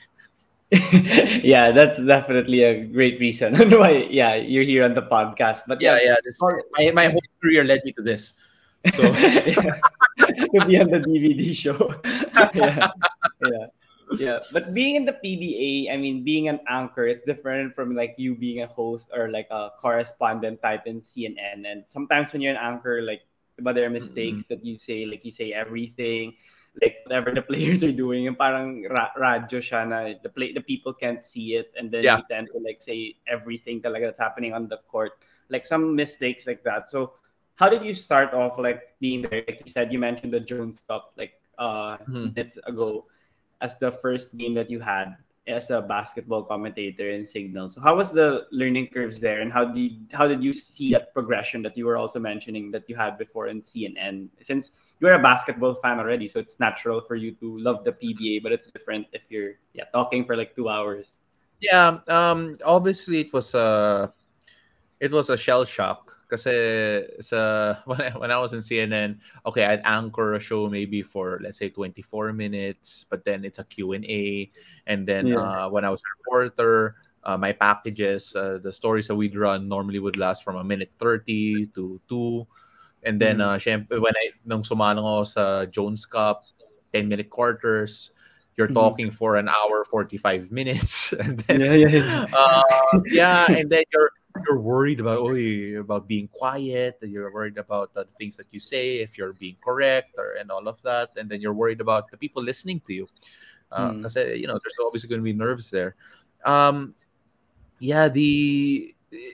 Yeah, that's definitely a great reason on why, yeah, you're here on the podcast. But Yeah, yeah, yeah. This well, my my whole career led me to this. So yeah, to be on the D V D show. Yeah, yeah, yeah. But being in the P B A, I mean, being an anchor, it's different from like you being a host or like a correspondent type in C N N. And sometimes when you're an anchor, like, but there are mm, mistakes that you say, like you say everything, like whatever the players are doing, yung parang ra- radyo siya na the play the people can't see it, and then yeah. you tend to like say everything talaga that's happening on the court, like some mistakes like that. So how did you start off like being there? Like you said, you mentioned the Jones Cup like uh Mhm. minutes ago as the first game that you had as a basketball commentator in Signal. So how was the learning curves there, and how did how did you see that progression that you were also mentioning that you had before in C N N? Since you're a basketball fan already, so it's natural for you to love the P B A, but it's different if you're yeah talking for like two hours. Yeah. Um. Obviously, it was a it was a shell shock. Kasi sa when I, when I was in C N N, okay, I'd anchor a show maybe for let's say twenty-four minutes, but then it's a Q and A, and then Yeah. uh, when I was a reporter, uh, my packages, uh, the stories that we'd run normally would last from a minute thirty to two. And then, Mm-hmm. uh, syempre, when I, nung sumanong ako sa Jones Cup, ten-minute quarters, you're Mm-hmm. talking for an hour, forty-five minutes. And then, Yeah, yeah, uh, yeah, yeah. and then you're, you're worried about, oh, about being quiet. You're worried about the things that you say, if you're being correct or, and all of that. And then you're worried about the people listening to you. Uh, Mm. kasi, you know, there's always going to be nerves there. Um, yeah, the,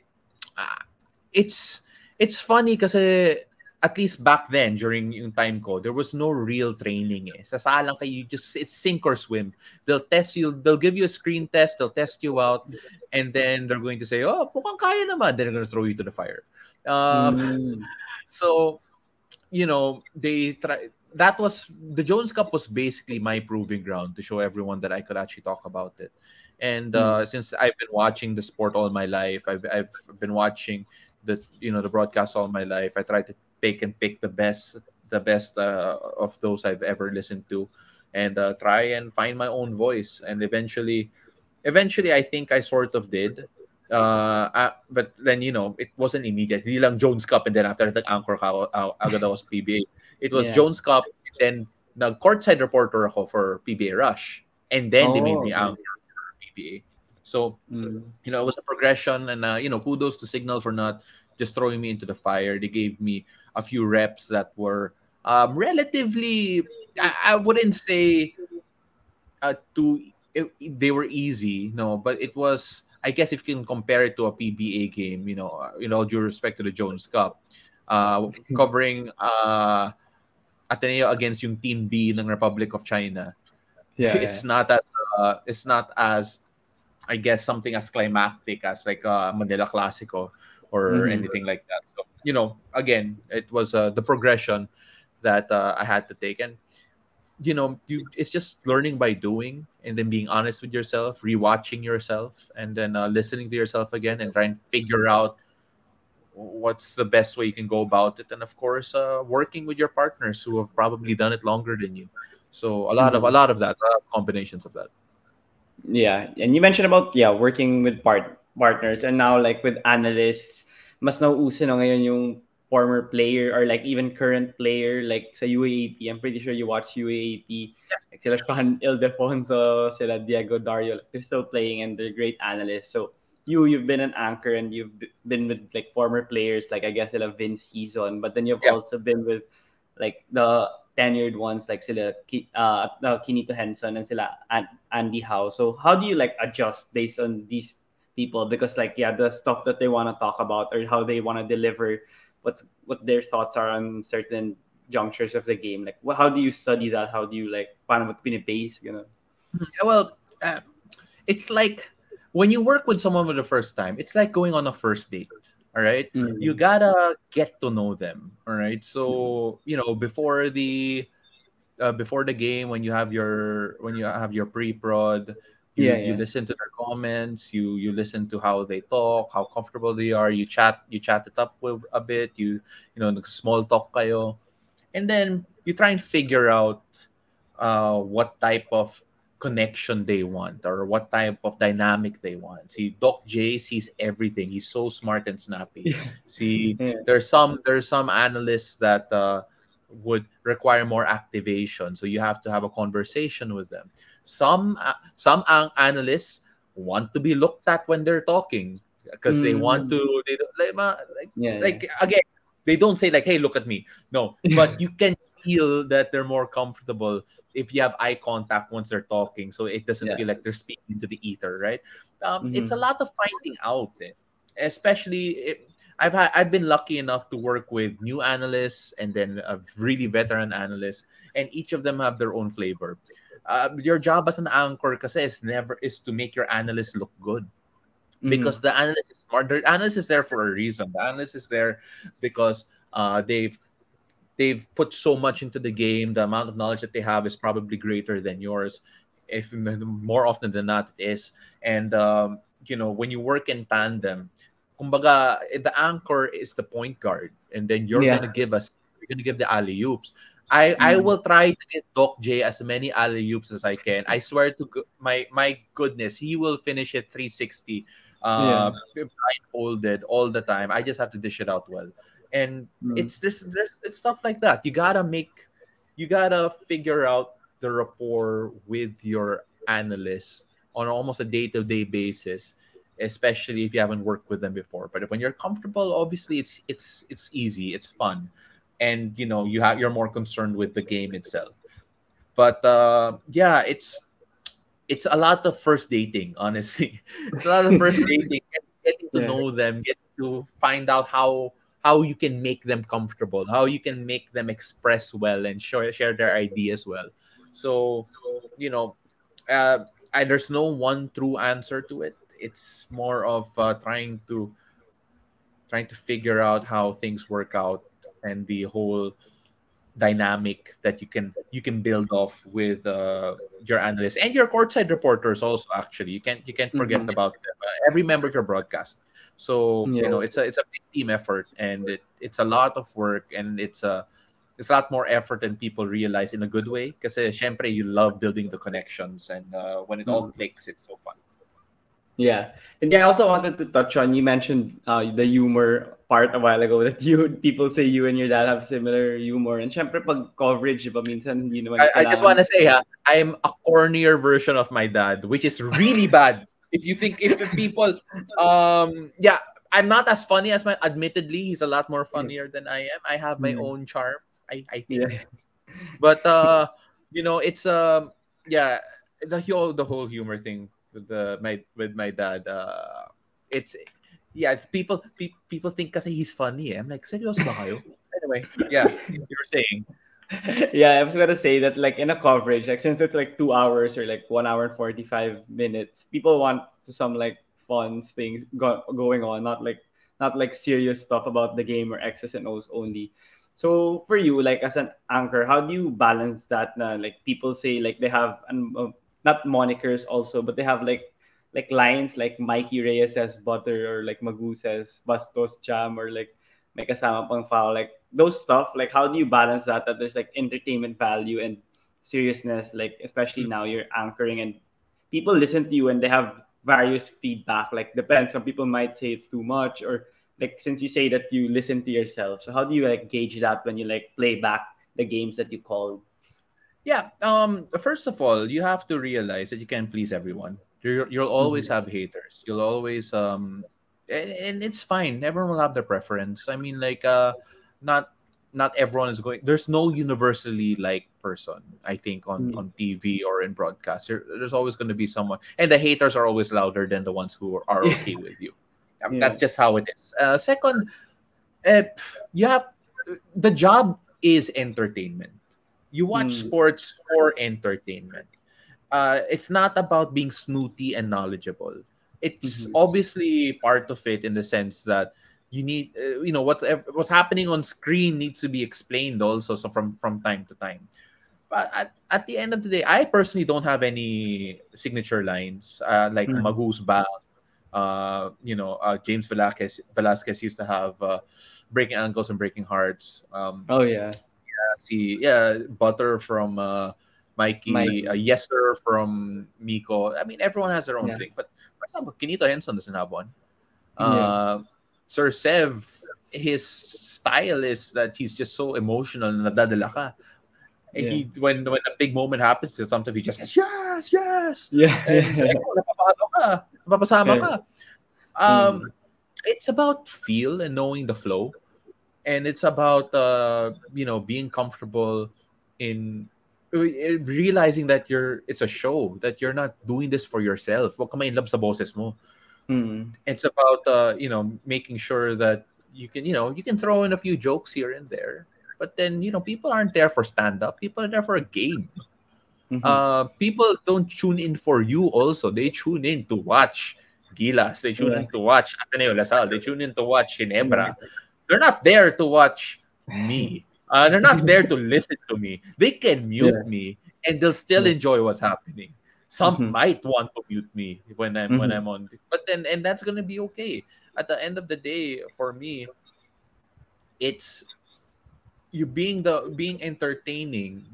uh, it's, it's funny kasi at least back then during yung time ko, there was no real training eh. Sasalang kayo, you just it's sink or swim. They'll test you, they'll give you a screen test, they'll test you out, and then they're going to say, oh, mukhang kaya naman. Then they're going to throw you to the fire. Um, Mm. so you know, they try. That was the Jones Cup was basically my proving ground to show everyone that I could actually talk about it. And Mm. uh, since I've been watching the sport all my life, I've I've been watching the you know the broadcast all my life. I try to pick and pick the best the best uh, of those I've ever listened to, and uh, try and find my own voice. And eventually, eventually, I think I sort of did. Uh, uh, but then you know it wasn't immediate. Hindi lang Jones Cup and then after that anchor ka uh, agad ako sa P B A. It was Yeah. Jones Cup and then nag courtside reporter ako for P B A Rush and then they made Oh, me okay. anchor for P B A. So Mm. you know it was a progression and uh, you know kudos to Signal for not just throwing me into the fire. They gave me a few reps that were um, relatively I, I wouldn't say uh, too. it, they were easy, no, but it was. I guess if you can compare it to a P B A game, you know, uh, in all due respect to the Jones Cup, uh, covering uh, Ateneo against yung Team B ng Republic of China, Yeah, yeah. it's not as uh, it's not as I guess something as climactic as like uh, Manila Classico or Mm-hmm. anything like that. So you know, again, it was uh, the progression that uh, I had to take, and you know, you it's just learning by doing, and then being honest with yourself, rewatching yourself, and then uh, listening to yourself again, and trying to figure out what's the best way you can go about it, and of course, uh, working with your partners who have probably done it longer than you. So a lot of a Mm-hmm. lot of that, a lot of combinations of that. Yeah, and you mentioned about yeah working with part partners and now like with analysts, mas nauuso na ngayon yung former player or like even current player like sa U A A P. I'm pretty sure you watch U A A P. Like sila Sean Ildefonso, sila Diego Dario, like, they're still playing and they're great analysts. So you you've been an anchor and you've b- been with like former players like I guess sila Vince Hizon, but then you've Yeah. also been with like the tenured ones like sila Ki- uh, uh Kinito Henson and sila An- Andy Howe. So how do you like adjust based on these people? Because like yeah, the stuff that they want to talk about or how they want to deliver, what's what their thoughts are on certain junctures of the game. Like what, how do you study that? How do you like paano mo pinibase, you know? Yeah, well, uh, it's like when you work with someone for the first time, it's like going on a first date. All right. You Mm. gotta get to know them. All right. So, you know, before the uh, before the game, when you have your when you have your pre-prod, you Yeah, you yeah. listen to their comments, you you listen to how they talk, how comfortable they are, you chat you chat it up with a bit, you you know, small talk kayo. And then you try and figure out uh, what type of connection they want or what type of dynamic they want. See, Doc J sees everything. He's so smart and snappy. See, Yeah. there's some there's some analysts that uh, would require more activation, so you have to have a conversation with them. Some uh, some an- analysts want to be looked at when they're talking because they want Mm. to they don't, like, ma- like Yeah, yeah. like again they don't say like, hey, look at me, no, but you can feel that they're more comfortable if you have eye contact once they're talking, so it doesn't Yeah. feel like they're speaking to the ether, right? Um, it's a Mm-hmm. lot of finding out, eh. Especially if, I've had I've been lucky enough to work with new analysts and then a really veteran analyst, and each of them have their own flavor. Uh, your job as an anchor kasi is never is to make your analyst look good because Mm-hmm. the analyst is smart. The analyst is there for a reason. The analyst is there because uh, they've they've put so much into the game. The amount of knowledge that they have is probably greater than yours. If more often than not, it is. And um, you know, when you work in tandem, kumbaga, eh, the anchor is the point guard, and then you're Yeah. gonna give us, you're gonna give the alley oops. I I Mm. will try to get Doc J as many alley oops as I can. I swear to go- my my goodness, he will finish it three sixty, Yeah. uh, blindfolded all the time. I just have to dish it out well, and Mm. it's this this it's stuff like that. You gotta make you gotta figure out the rapport with your analysts on almost a day-to-day basis, especially if you haven't worked with them before. But when you're comfortable, obviously it's it's it's easy, it's fun, and you know you have you're more concerned with the game itself. But uh, yeah, it's it's a lot of first dating, honestly. It's a lot of first dating, get- getting to Yeah. know them, getting to find out how how you can make them comfortable, how you can make them express well and share share their ideas well. So, you know, uh, I, there's no one true answer to it. It's more of uh, trying to trying to figure out how things work out and the whole dynamic that you can you can build off with uh, your analysts and your courtside reporters also. Actually, you can't you can't forget Mm-hmm. about them. Uh, every member of your broadcast. So you Yeah. know it's a it's a big team effort, and it, it's a lot of work, and it's a it's a lot more effort than people realize in a good way. Because syempre you love building the connections, and uh, when it all Mm. clicks, it's so fun. Yeah. And yeah, I also wanted to touch on you mentioned uh, the humor part a while ago that you people say you and your dad have similar humor. And syempre pag coverage, iba minsan hindi naman I, I just want kailangan. to say, ha, I'm a cornier version of my dad, which is really bad. If you think, if, if people, um, yeah, I'm not as funny as my, admittedly, he's a lot more funnier than I am. I have my Mm. own charm, I, I think. Yeah. But, uh, you know, it's, um, yeah, the whole the whole humor thing with the my with my dad. Uh, it's yeah. People pe- people think kasi he's funny. Eh. I'm like, seryoso ba kayo? Anyway, yeah. You were saying. Yeah, I was gonna say that like in a coverage, like since it's like two hours or like one hour and forty five minutes, people want some like fun things go- going on, not like not like serious stuff about the game or X's and O's only. So for you, like as an anchor, how do you balance that? Na, like people say like they have um, uh, not monikers also, but they have like like lines like Mikey Reyes says butter or like Magu says Bastos jam or like may kasama pang foul, like those stuff. Like how do you balance that? That there's like entertainment value and seriousness. Like especially now you're anchoring and people listen to you and they have various feedback. Like depends. Some people might say it's too much or like since you say that you listen to yourself. So how do you like gauge that when you like play back the games that you called? Yeah. Um. First of all, you have to realize that you can't please everyone. You're, you'll always Mm-hmm. have haters. You'll always um, and, and it's fine. Everyone will have their preference. I mean, like uh, not not everyone is going. There's no universally like person. I think on Mm-hmm. on T V or in broadcast, there, there's always going to be someone, and the haters are always louder than the ones who are Yeah. okay with you. Um, Yeah. that's just how it is. Uh, second, uh, you have the job is entertainment. You watch Mm. sports for entertainment. Uh, it's not about being snooty and knowledgeable. It's Mm-hmm. obviously part of it in the sense that you need, uh, you know, what's what's happening on screen needs to be explained also. So from from time to time. But at, at the end of the day, I personally don't have any signature lines uh, like Mm-hmm. Magus Bang. Uh, you know, uh, James Velasquez Velasquez used to have uh, breaking ankles and breaking hearts. Um, Oh yeah. see, yeah, Butter from uh, Mikey, uh, Mikey. Yes Sir from Miko. I mean, everyone has their own Yeah. thing. But for example, Kinito Henson doesn't have one. Yeah. Uh, Sir Sev, his style is that he's just so emotional na nadadala ka. Yeah. He when when a big moment happens, sometimes he just says yes, yes, Yeah. and Yeah. ikaw napapano ka, napapasama Yeah. ka. Um, Mm. it's about feel and knowing the flow, and it's about uh you know being comfortable in uh, realizing that you're it's a show that you're not doing this for yourself. Huwag ka ma-inlove sa boses mo. Mm. It's about uh you know making sure that you can you know you can throw in a few jokes here and there, but then you know people aren't there for stand up. People are there for a game. Mm-hmm. Uh, people don't tune in for you. Also, they tune in to watch Gilas. They tune Yeah. in to watch Ateneo Lasal. They tune in to watch Yeah. Ginebra. They're not there to watch me. Uh, they're not there to listen to me. They can mute Yeah. me and they'll still Yeah. enjoy what's happening. Some Mm-hmm. might want to mute me when I'm when Mm-hmm. I'm on, but then and that's gonna be okay. At the end of the day, for me, it's you being the being entertaining.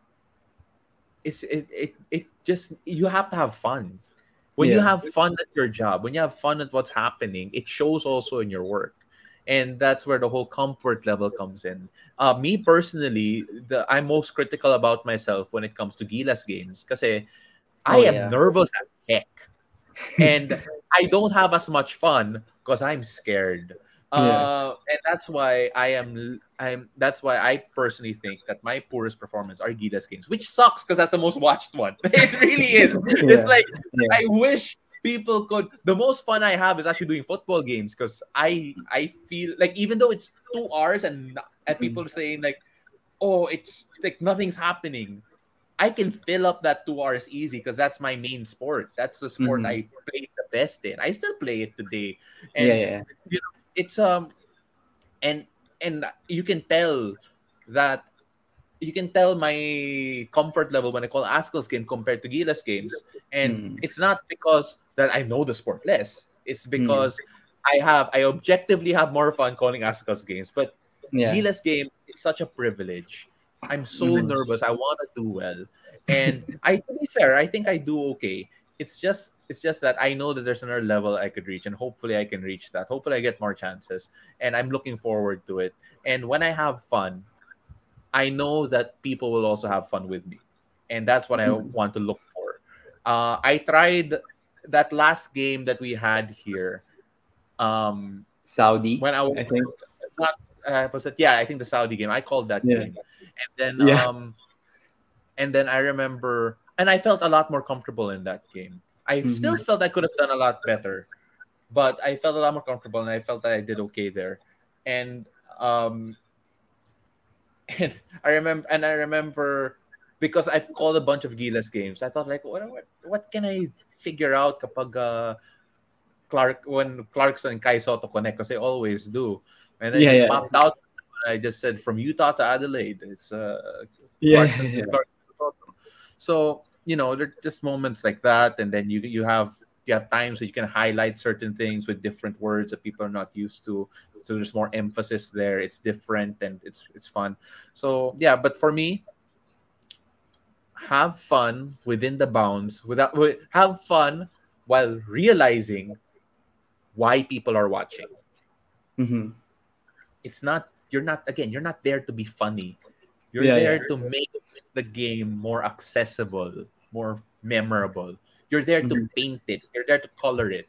It's it, it it just you have to have fun. When you Yeah. have fun at your job, when you have fun at what's happening, it shows also in your work. And that's where the whole comfort level comes in. Uh, me personally, the I'm most critical about myself when it comes to Gilas games because Oh I am yeah. nervous as heck and I don't have as much fun because I'm scared. Yeah. Uh, and that's why I am. I'm. That's why I personally think that my poorest performance are Gilas games, which sucks because that's the most watched one. It really is. It's Yeah. like Yeah. I wish people could. The most fun I have is actually doing football games because I I feel like even though it's two hours and and Mm. people are saying like, oh, it's like nothing's happening. I can fill up that two hours easy because that's my main sport. That's the sport Mm-hmm. I played the best in. I still play it today, Yeah. and Yeah. you know it's um and and you can tell that you can tell my comfort level when I call Askel's game compared to Gila's games, and Mm. it's not because that I know the sport less. It's Mm. because I have I objectively have more fun calling Askel's games, but Yeah. Gila's game is such a privilege. I'm so Mm-hmm. nervous. I want to do well, and I to be fair, I think I do okay. It's just it's just that I know that there's another level I could reach, and hopefully I can reach that. Hopefully I get more chances, and I'm looking forward to it. And when I have fun, I know that people will also have fun with me, and that's what I Mm. want to look for. Uh, I tried that last game that we had here. Um, Saudi, when I was I think. not uh, was it yeah I think the Saudi game I called that Yeah. game, and then Yeah. um and then I remember and I felt a lot more comfortable in that game. I still Mhm. felt I could have done a lot better, but I felt a lot more comfortable, and I felt that I did okay there. And um, and I remember, and I remember because I've called a bunch of Gilas games. I thought like, what, what, what can I figure out kapag uh, Clark when Clarkson and Kai Soto connect because they always do, and I Yeah, just yeah. popped out. I just said from Utah to Adelaide. It's uh, Yeah, Clarkson, yeah, yeah. Clarkson to Soto. So you know, there are just moments like that, and then you you have you have times where you can highlight certain things with different words that people are not used to. So there's more emphasis there. It's different and it's it's fun. So yeah, but for me, have fun within the bounds without wi- have fun while realizing why people are watching. Mhm. It's not you're not again you're not there to be funny. You're Yeah, yeah. there to make the game more accessible, more memorable. You're there to Mhm. paint it. You're there to color it,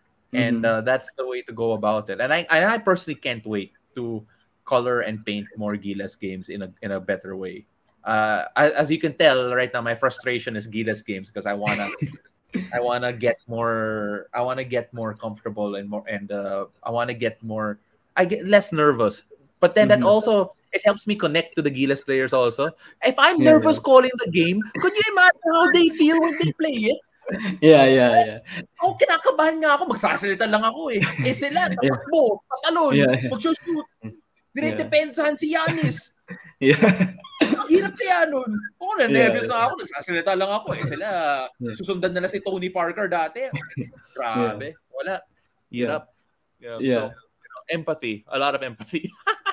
and Mhm. uh, that's the way to go about it. And I and I personally can't wait to color and paint more Gilas games in a in a better way. Uh, as, as you can tell right now, my frustration is Gilas games because I wanna I wanna get more I wanna get more comfortable and more and uh, I wanna get more I get less nervous. But then that Mhm. also it helps me connect to the Gilas players also. If I'm Yeah, nervous yeah. calling the game, could you imagine how they feel when they play it? Yeah, yeah, yeah. Ako kinakabahan nga ako, magsasalita lang ako eh. Eh sila, Yeah, tatakbo, tatalon, yeah, yeah. magsushoot, Yeah. dinedepensahan si Yanis. Yeah. Ang hirap kaya nun. Oo, na Yeah, nervous na yeah. ako, nagsasalita lang ako eh. Sila, Yeah. susundan nila si Tony Parker dati. Yeah. Grabe, wala. Yeah. Hirap. Yeah, Yeah. so, you know, empathy, a lot of empathy.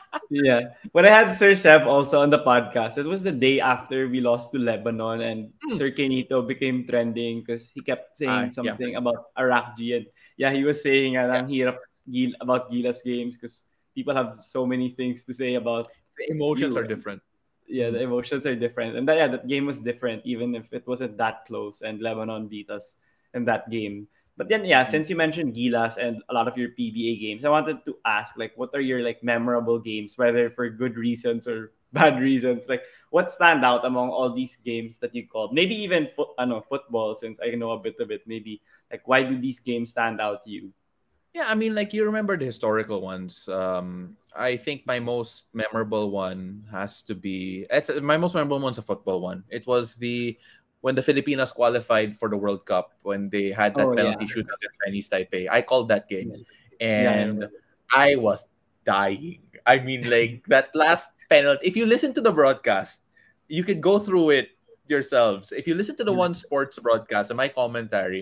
Yeah. When I had Sir Sev also on the podcast, it was the day after we lost to Lebanon and Mm. Sir Kenito became trending because he kept Ah, saying yeah, something about Arakji. And yeah, he was saying uh, yeah. ang hirap Gil, about Gilas games because people have so many things to say about The emotions you. are different. Yeah, Mm. the emotions are different. And that, yeah, that game was different, even if it wasn't that close and Lebanon beat us in that game. But then, yeah, Mm. since you mentioned Gilas and a lot of your P B A games, I wanted to ask, like, what are your like memorable games, whether for good reasons or bad reasons? Like, what stand out among all these games that you called? Maybe even foot, I know football, since I know a bit of it. Maybe like, why do these games stand out to you? Yeah, I mean, like you remember the historical ones. Um, I think my most memorable one has to be. It's my most memorable one's a football one. It was the when the Filipinas qualified for the World Cup when they had Oh that yeah, penalty shootout against Chinese Taipei. I called that game, yeah, yeah, yeah, and I was dying. I mean, like that last penalty. If you listen to the broadcast, you could go through it yourselves. If you listen to the yeah, One Sports broadcast and my commentary,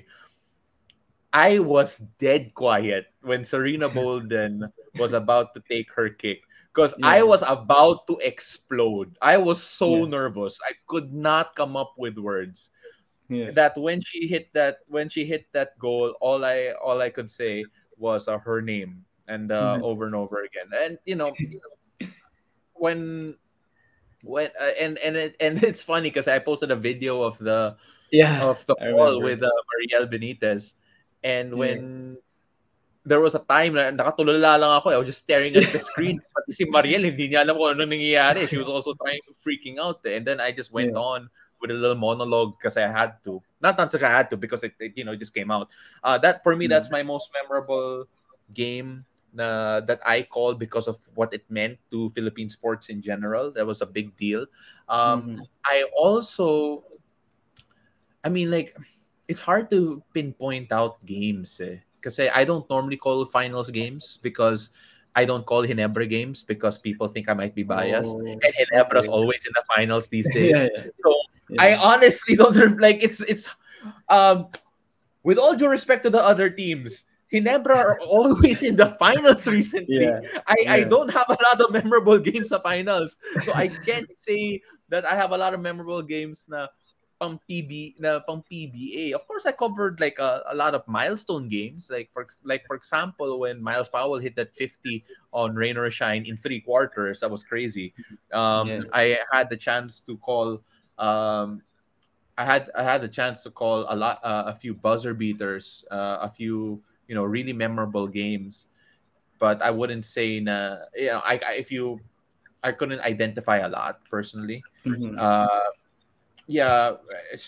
I was dead quiet when Serena Bolden was about to take her kick because I yeah, was about to explode. I was so yeah, nervous. I could not come up with words. yeah. That when she hit that when she hit that goal, all I all I could say was uh, her name and uh, Mhm. over and over again. And you know when when uh, and and it, and it's funny because I posted a video of the Yeah, of the I ball remember. with uh, Mariel Benitez, and Yeah. when there was a time na nakatulala lang ako. I was just staring at the screen. Pati si Mariel, hindi niya alam kung ano nangyayari. She was also trying freaking out. Eh. And then I just went Yeah. on with a little monologue because I had to. Not not because I had to, because it, it you know just came out. Uh, that for me, Mm. that's my most memorable game na that I called because of what it meant to Philippine sports in general. That was a big deal. Um, Mhm. I also I mean, like, it's hard to pinpoint out games eh. Kasi I don't normally call finals games because I don't call Hinebra games because people think I might be biased. Oh, And Hinebra's okay. always in the finals these Yeah, days. yeah, So I yeah. honestly don't rem- like it's it's um with all due respect to the other teams, Hinebra are always in the finals recently. Yeah, I, I yeah. don't have a lot of memorable games sa finals. So I can't say that I have a lot of memorable games na pang P B na pang P B A. Of course, I covered like a, a lot of milestone games. Like for ex- like for example, when Miles Powell hit that fifty on Rain or Shine in three quarters, that was crazy. Yeah. Um, I had the chance to call um I had I had the chance to call a lot uh, a few buzzer beaters, uh, a few you know really memorable games. But I wouldn't say na you know I, I if you I couldn't identify a lot personally. Mhm. Uh, yeah, it's,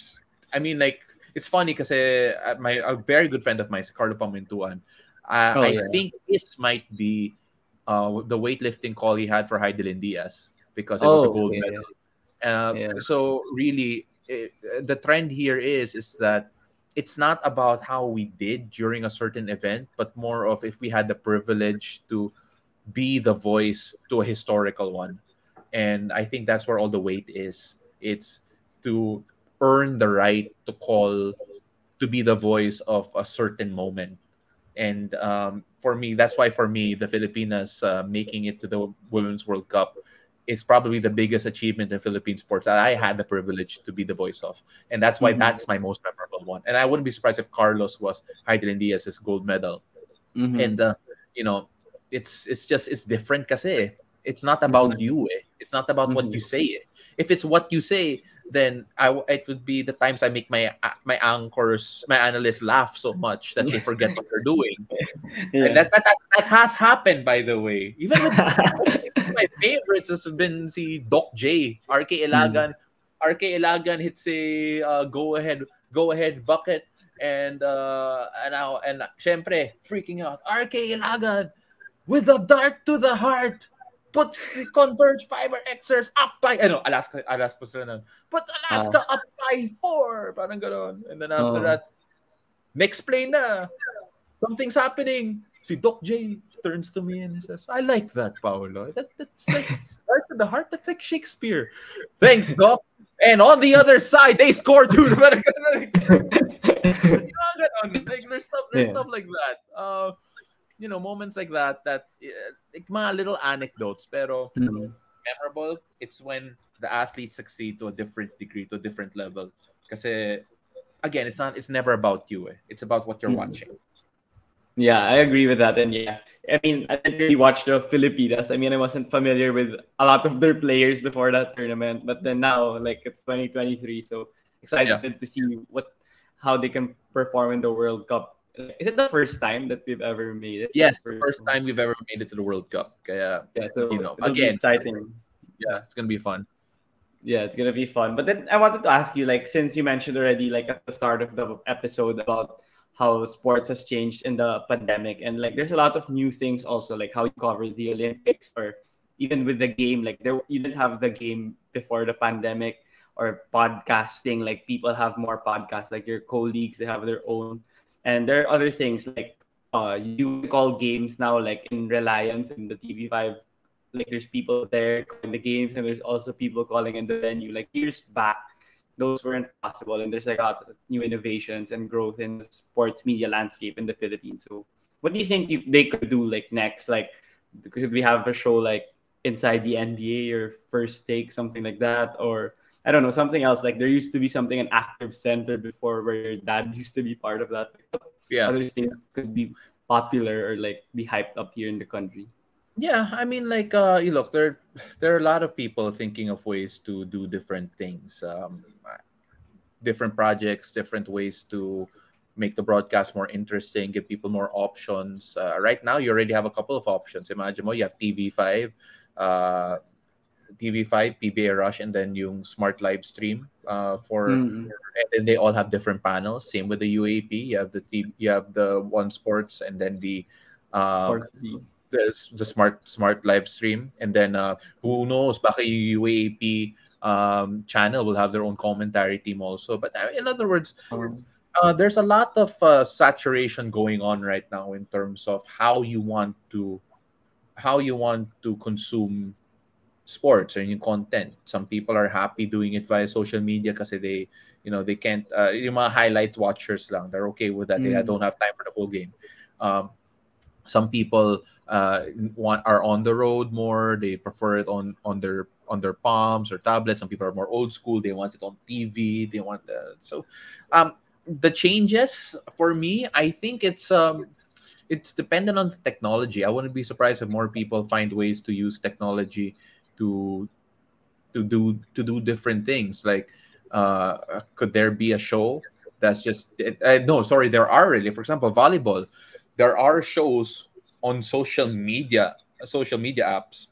I mean, like, it's funny because my a very good friend of mine, Carlo Pamintuan, uh, Oh I yeah. think this might be uh, the weightlifting call he had for Heidelin Diaz because it was a Oh gold okay. medal. Uh, Yeah. so really, it, the trend here is is that it's not about how we did during a certain event, but more of if we had the privilege to be the voice to a historical one. And I think that's where all the weight is. It's to earn the right to call, to be the voice of a certain moment. And um, for me, that's why for me, the Filipinas uh, making it to the Women's World Cup is probably the biggest achievement in Philippine sports that I had the privilege to be the voice of. And that's why Mm-hmm. that's my most memorable one. And I wouldn't be surprised if Carlos was Heidelin Diaz's gold medal. Mm-hmm. And uh, you know, it's it's just it's different kasi. It's not about Mm-hmm. you eh. It's not about what you Mm-hmm. say eh. If it's what you say, then I w- it would be the times I make my uh, my anchors, my analysts laugh so much that they forget what they're doing. And Yeah. that that, that, that has happened, by the way. Even with my favorites has been si Doc J, R K Mm. Ilagan. R K Ilagan hits a uh, go ahead, go ahead bucket, and uh, and now and syempre freaking out. R K Ilagan with a dart to the heart puts the Converge Fiber Xers up by ano Alaska Alaska sila nun. Put Ah. Alaska up by four, parang ganon. And then after Oh. that, next play na. Something's happening. Si Doc J turns to me and he says, I like that, Paolo. That, that's like right to the heart. That's like Shakespeare. Thanks, Doc. And on the other side, they score two. Parang ganun. Yung ganon. Like, there's stuff, there's Yeah. stuff like that. Uh, you know, moments like that, that, uh, like mga little anecdotes, pero Mm. memorable, it's when the athletes succeed to a different degree, to a different level. Kasi, again, it's not, it's never about you. Eh. It's about what you're Mm. watching. Yeah, I agree with that. And yeah, I mean, I didn't really watch the Filipinas. I mean, I wasn't familiar with a lot of their players before that tournament. But then now, like, it's twenty twenty-three, so Yeah. excited to see what how they can perform in the World Cup. Like, is it the first time that we've ever made it? Yes, the For, first time we've ever made it to the World Cup. Kaya, yeah, you so know, it'll be again, exciting. yeah, it's gonna be fun. Yeah, it's gonna be fun. But then I wanted to ask you, like, since you mentioned already, like at the start of the episode about how sports has changed in the pandemic, and like there's a lot of new things also, like how you cover the Olympics, or even with the game, like there you didn't have the game before the pandemic, or podcasting, like people have more podcasts, like your colleagues, they have their own, and there are other things like uh you call games now, like in Reliance in the T V five, like there's people there calling the games, and there's also people calling in the venue. Like years back, those weren't possible, and there's like a lot of new innovations and growth in the sports media landscape in the Philippines. So, what do you think you, they could do like next? Like, could we have a show like Inside the N B A or First Take, something like that, or I don't know, something else. Like there used to be something an active center before where your dad used to be part of that. Like, what Yeah. other things could be popular or like be hyped up here in the country? Yeah, I mean, like, uh, you look there. There are a lot of people thinking of ways to do different things, um, different projects, different ways to make the broadcast more interesting, give people more options. Uh, right now, you already have a couple of options. Imagine mo, you have T V five, uh, T V five, P B A Rush, and then yung smart live stream uh, for, Mm-hmm. and then they all have different panels. Same with the U A P. You have the T, you have the One Sports, and then the um, Sports League. the, the smart smart live stream, and then uh, who knows, baka yung U A P um, channel will have their own commentary team also. But uh, in other words, Um, uh, there's a lot of uh, saturation going on right now in terms of how you want to how you want to consume sports or new content. Some people are happy doing it via social media because they, you know, they can't, uh, yung mga highlight watchers lang. They're okay with that. They mm, don't have time for the full game. Um, some people uh, want are on the road more. They prefer it on on their on their palms or tablets. Some people are more old school. They want it on T V. They want the, so um, the changes for me. I think it's um it's dependent on the technology. I wouldn't be surprised if more people find ways to use technology to to do to do different things. Like, uh, could there be a show that's just uh, no? Sorry, there are really. For example, volleyball. There are shows on social media, social media apps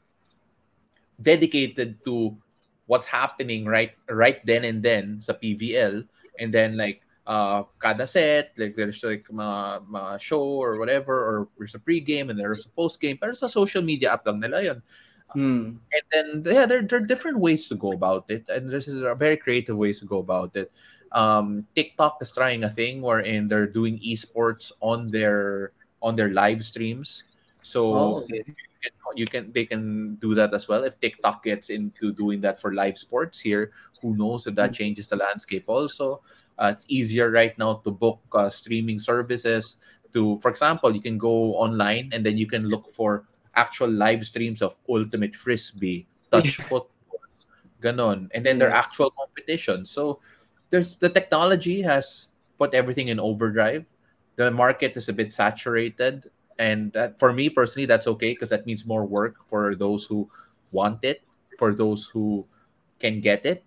dedicated to what's happening right right then and then sa P V L, and then like uh kada set, like there's like mga, mga show or whatever, or there's a pre-game and there's a post-game, pero sa social media app lang nila yun. Hmm. And then yeah, there, there are different ways to go about it, and there's a very creative ways to go about it. Um, TikTok is trying a thing wherein they're doing esports on their on their live streams. Oh, So okay. you can, you can they can do that as well. If TikTok gets into doing that for live sports here, who knows if that Mhm. changes the landscape also. Uh, it's easier right now to book uh, streaming services. To, for example, you can go online and then you can look for actual live streams of ultimate frisbee, touch Yeah. football, ganon, and then their Yeah. actual competition. So there's the technology has put everything in overdrive. The market is a bit saturated, and that, for me personally, that's okay because that means more work for those who want it, for those who can get it,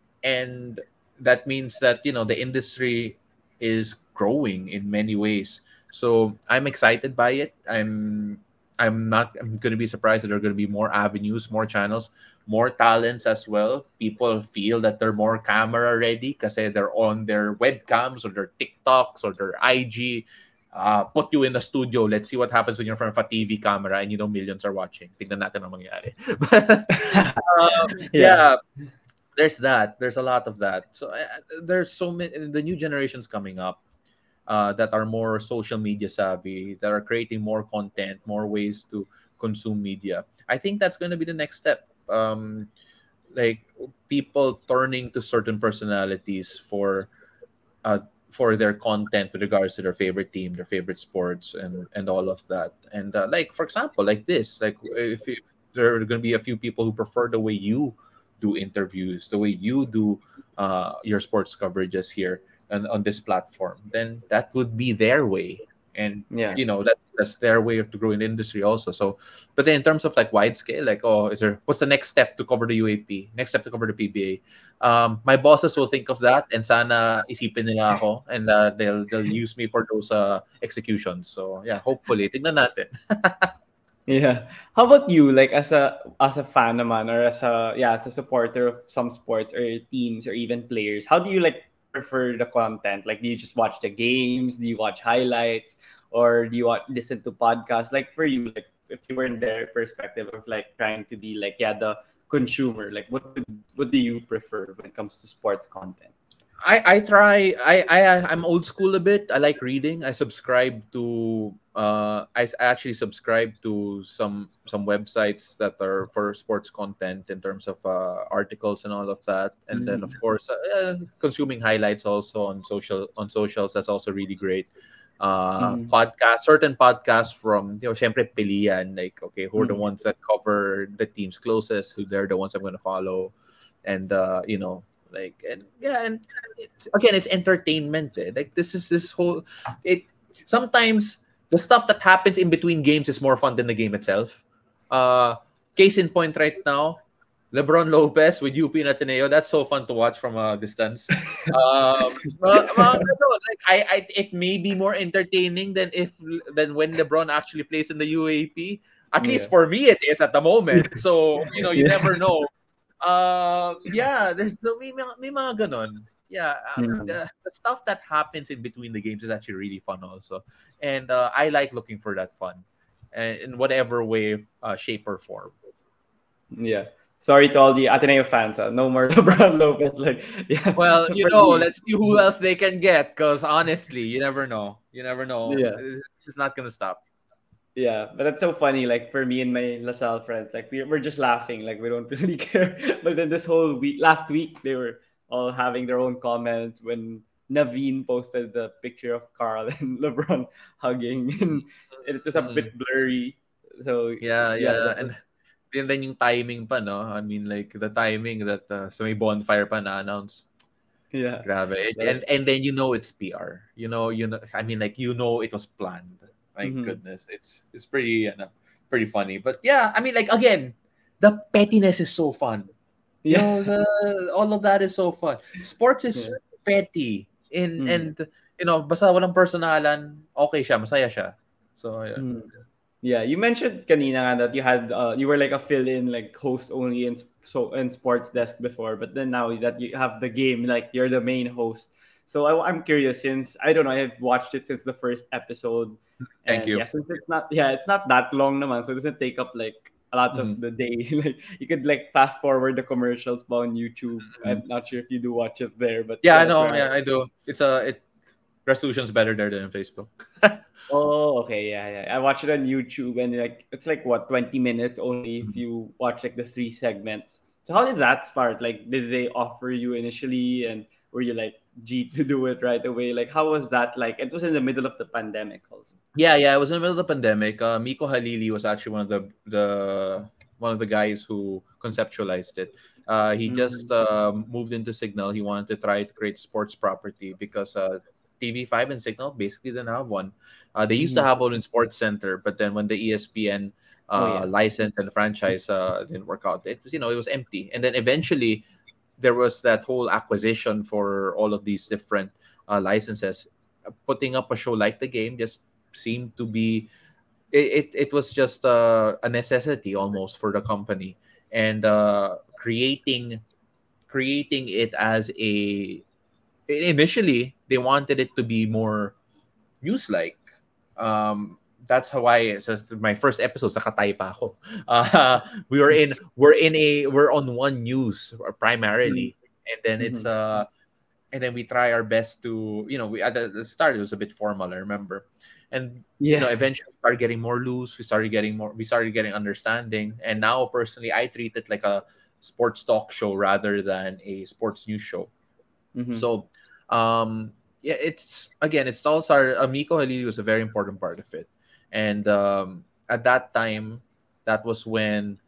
and that means that you know the industry is growing in many ways. So I'm excited by it. I'm i'm not I'm going to be surprised that there are going to be more avenues, more channels, more talents as well. People feel that they're more camera ready because they're on their webcams or their TikToks or their IG. Uh, put you in the studio, let's see what happens when you're in front of a T V camera and you know millions are watching. Tignan natin ang mangyari. But uh, Yeah. yeah, there's that. There's a lot of that. So uh, there's so many the new generations coming up uh, that are more social media savvy, that are creating more content, more ways to consume media. I think that's going to be the next step. Um, like people turning to certain personalities for uh, for their content with regards to their favorite team, their favorite sports, and and all of that. And uh, like for example, like this, like if, if there are going to be a few people who prefer the way you do interviews, the way you do uh, your sports coverages here and on this platform, then that would be their way. And Yeah. you know that that's their way of to grow in the industry also. So, but then in terms of like wide scale, like oh, is there what's the next step to cover the U A P? Next step to cover the P B A? Um, my bosses will think of that and sana isipin nila ako and uh, they'll they'll use me for those uh, executions. So yeah, hopefully tignan natin. Yeah. How about you? Like as a as a fan naman, or as a yeah as a supporter of some sports or teams or even players, how do you like prefer the content? Like, do you just watch the games? Do you watch highlights, or do you watch, listen to podcasts? Like for you, like if you were in their perspective of like trying to be like yeah the consumer, like what would, what do you prefer when it comes to sports content? I I try I I I'm old school a bit. I like reading. I subscribe to uh I s- actually subscribe to some some websites that are for sports content in terms of uh, articles and all of that. And then of Mm. course uh, uh, consuming highlights also on social on socials, that's also really great. Uh Mm. podcast certain podcasts from you know syempre pilihan, like okay, who are the Mm. ones that cover the teams closest, who they're the ones I'm going to follow. And uh you know like and yeah, and it's, again, it's entertainment. Eh. Like this is this whole it. Sometimes the stuff that happens in between games is more fun than the game itself. Uh, case in point right now, LeBron Lopez with U P and Ateneo. That's so fun to watch from a distance. Um, mga- mga ganun. like I, I, it may be more entertaining than if than when LeBron actually plays in the U A P. At least Yeah. for me, it is at the moment. So you know, you Yeah. never know. Uh, yeah, there's the may, mga- may mga ganon. Yeah, uh, Mm. the, the stuff that happens in between the games is actually really fun also, and uh, I like looking for that fun, and in whatever way, uh, shape or form. Yeah. Sorry to all the Ateneo fans. Uh, no more LeBron Lopez. Like, yeah, Well, you for know, me. let's see who else they can get. Because honestly, you never know. You never know. Yeah. This is not gonna stop. Yeah. But that's so funny. Like, for me and my LaSalle friends, like, we're, we're just laughing. Like, we don't really care. But then this whole week, last week, they were all having their own comments when Naveen posted the picture of Carl and LeBron hugging. And it's just a Mm-mm. bit blurry. So, Yeah, yeah, yeah, that was, and then then yung timing pa, no? I mean, like the timing that uh, so may bonfire pa na announce. yeah. Grabe. It- That, And and then you know it's P R. You know, you know I mean like you know it was planned. My mhm. goodness. It's it's pretty ano, pretty funny. But yeah, I mean like again, the pettiness is so fun. You Yeah. know, the all of that is so fun. Sports is Yeah. petty in Mm. and you know, basta walang personalan, okay siya, masaya siya. So yeah. Mm. Yeah, you mentioned kanina nga that you had uh, you were like a fill-in like host only in s- so in sports desk before, but then now that you have the game, like you're the main host. So I, I'm curious since I don't know, I've watched it since the first episode, Thank and you. yeah, since it's not yeah, it's not that long naman, so it doesn't take up like a lot of Mhm. the day. Like you could like fast forward the commercials on YouTube. I'm Mhm. not sure if you do watch it there, but Yeah, yeah, I that's know. where I. Yeah, I do. It's a it resolution's better there than in Facebook. Oh, okay, yeah, yeah. I watched it on YouTube, and like it's like what twenty minutes only if Mhm. you watch like the three segments. So how did that start? Like, did they offer you initially, and were you like G to do it right away? Like, how was that? Like, it was in the middle of the pandemic, also. Yeah, yeah. It was in the middle of the pandemic. Uh, Miko Halili was actually one of the the one of the guys who conceptualized it. Uh, he just Mm, uh, moved into Signal. He wanted to try to create sports property because uh, T V five and Signal basically didn't have one. Uh, they used to mm. have one in Sports Center, but then when the E S P N Oh uh, yeah. license and the franchise uh, didn't work out, it was you know it was empty. And then eventually there was that whole acquisition for all of these different uh, licenses. Uh, Putting up a show like the game just seemed to be it, it, it was just uh, a necessity almost for the company, and uh, creating creating it as a initially they wanted it to be more news like. um that's how I so my first episode nakatay pa ako. uh we were in we're in a we're on one news Mm, primarily, and then it's mhm. uh and then we try our best to you know we at the, the start it was a bit formal, I remember. And you know Yeah. eventually we started getting more loose, we started getting more we started getting understanding, and now personally I treat it like a sports talk show rather than a sports news show. Mhm. So um yeah, it's again it's all started. Amiko Halili was a very important part of it. And um at that time, that was when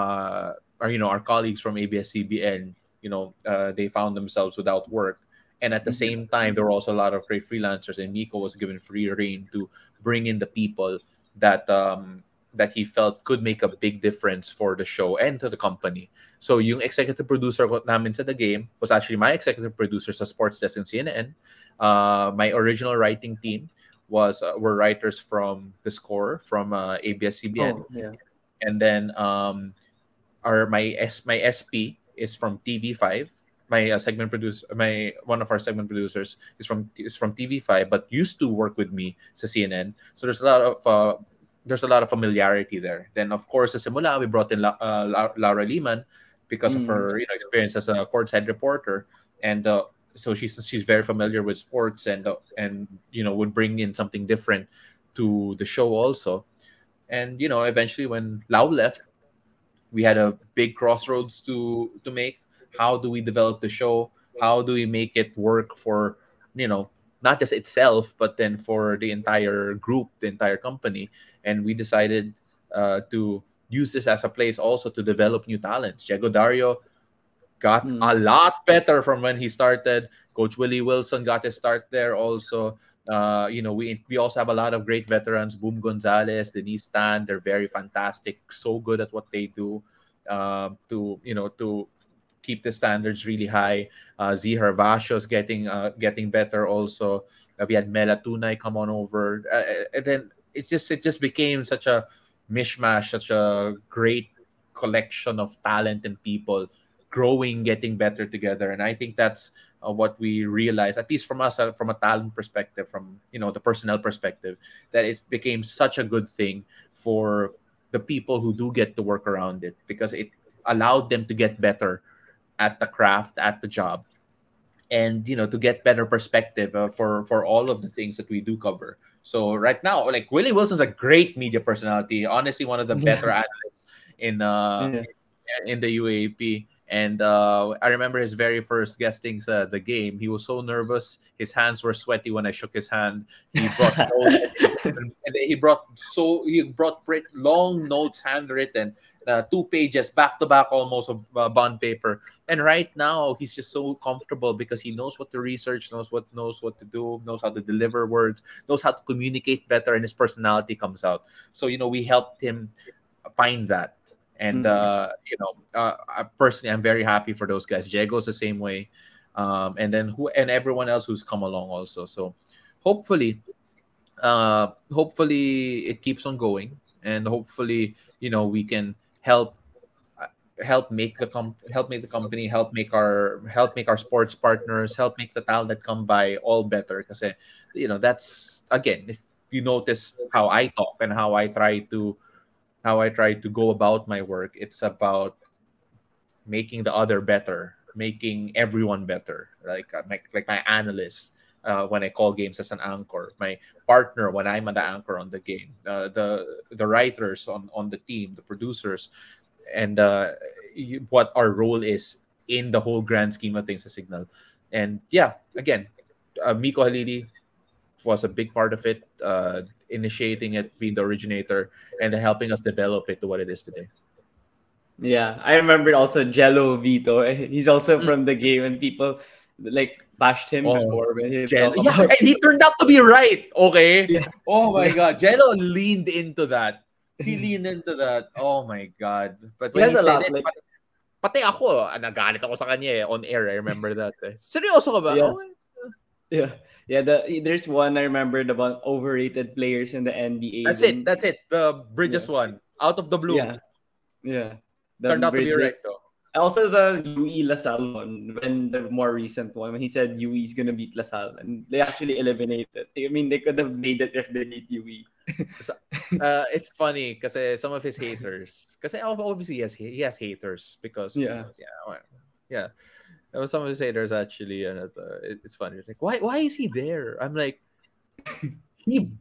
uh our you know our colleagues from A B S C B N, you know uh, they found themselves without work. And at the Mhm. same time there were also a lot of great freelancers, and Miko was given free reign to bring in the people that um that he felt could make a big difference for the show and to the company. So yung executive producer ko namin sa The Game was actually my executive producer sa Sports Desk in C N N. Uh, my original writing team was uh, were writers from The Score from uh, A B S C B N, Oh yeah. and then um, our my S my S P is from T V five. My uh, segment producer, my one of our segment producers is from is from T V five, but used to work with me sa C N N. So there's a lot of uh, there's a lot of familiarity there. Then of course, sa simula, we brought in La, uh, La- Laura Liman because of Mm. her you know experience as a courtside reporter, and uh, so she's she's very familiar with sports, and uh, and you know would bring in something different to the show also. And you know eventually when Lau left, we had a big crossroads to to make. How do we develop the show? How do we make it work for you know not just itself, but then for the entire group, the entire company? And we decided uh, to use this as a place also to develop new talents. Diego Dario got Mm. a lot better from when he started. Coach Willie Wilson got his start there also. Uh, you know, we we also have a lot of great veterans. Boom Gonzalez, Denise Tan, they're very fantastic, so good at what they do. Um, to you know to keep the standards really high. Uh, Z Hervasios getting uh, getting better also. Uh, we had Mela Tunay come on over, uh, uh, and then it's just it just became such a mishmash, such a great collection of talent and people growing, getting better together. And I think that's uh, what we realize, at least from us, uh, from a talent perspective, from you know the personnel perspective, that it became such a good thing for the people who do get to work around it, because it allowed them to get better at the craft, at the job, and you know to get better perspective uh, for for all of the things that we do cover. So right now, like Willie Wilson's a great media personality, honestly one of the Yeah. better analysts in uh Yeah. in the U A P. And uh, I remember his very first guesting uh, the game. He was so nervous. His hands were sweaty when I shook his hand. He brought notes, and he brought so he brought great long notes, handwritten, uh, two pages back to back, almost of uh, bond paper. And right now, he's just so comfortable because he knows what to research, knows what knows what to do, knows how to deliver words, knows how to communicate better, and his personality comes out. So you know, we helped him find that. And Mm. uh, you know, uh, I, personally, I'm very happy for those guys. Diego's the same way, um, and then who and everyone else who's come along also. So hopefully, uh, hopefully it keeps on going, and hopefully, you know, we can help. uh, help make the com- help make the company, help make our help make our sports partners, help make the talent that come by all better. Because you know that's again, if you notice how I talk and how I try to how I try to go about my work, it's about making the other better, making everyone better. Like uh, like, like my analyst uh, when I call games as an anchor, my partner when I'm an anchor on the game, uh, the the writers on on the team, the producers, and uh, y- what our role is in the whole grand scheme of things at Signal. And yeah, again, uh, Miko Halili was a big part of it, uh, initiating it, being the originator, and helping us develop it to what it is today. Yeah, I remember also Jello Vito. He's also Mm. from the game, and people like bashed him Oh, before when he Jello. talk Yeah, about and he turned out to be right. Okay. yeah, Oh my yeah. God. Jello leaned into that. He leaned into that. Oh my God. But He when has he a said lot it, like pat- pati ako, ah, nagalit ako sa kanya eh, on air. I remember that. Eh. Seryoso ka ba? yeah, Oh, yeah, yeah. The there's one I remembered about overrated players in the N B A. that's it. Then That's it. The yeah, Bridges one. Out of the blue. yeah, yeah. The Turned out to be right Bridges. though. Also the U E LaSalle one, when the more recent one, when he said U E is gonna beat LaSalle, and they actually eliminated. I mean, they could have made it if they beat U E. So, uh, it's funny because some of his haters, because obviously he has, he has haters because, Yeah, yeah, well, yeah. There was some of his haters actually, and uh, it, it's funny. It's like, why, why is he there? I'm like, he,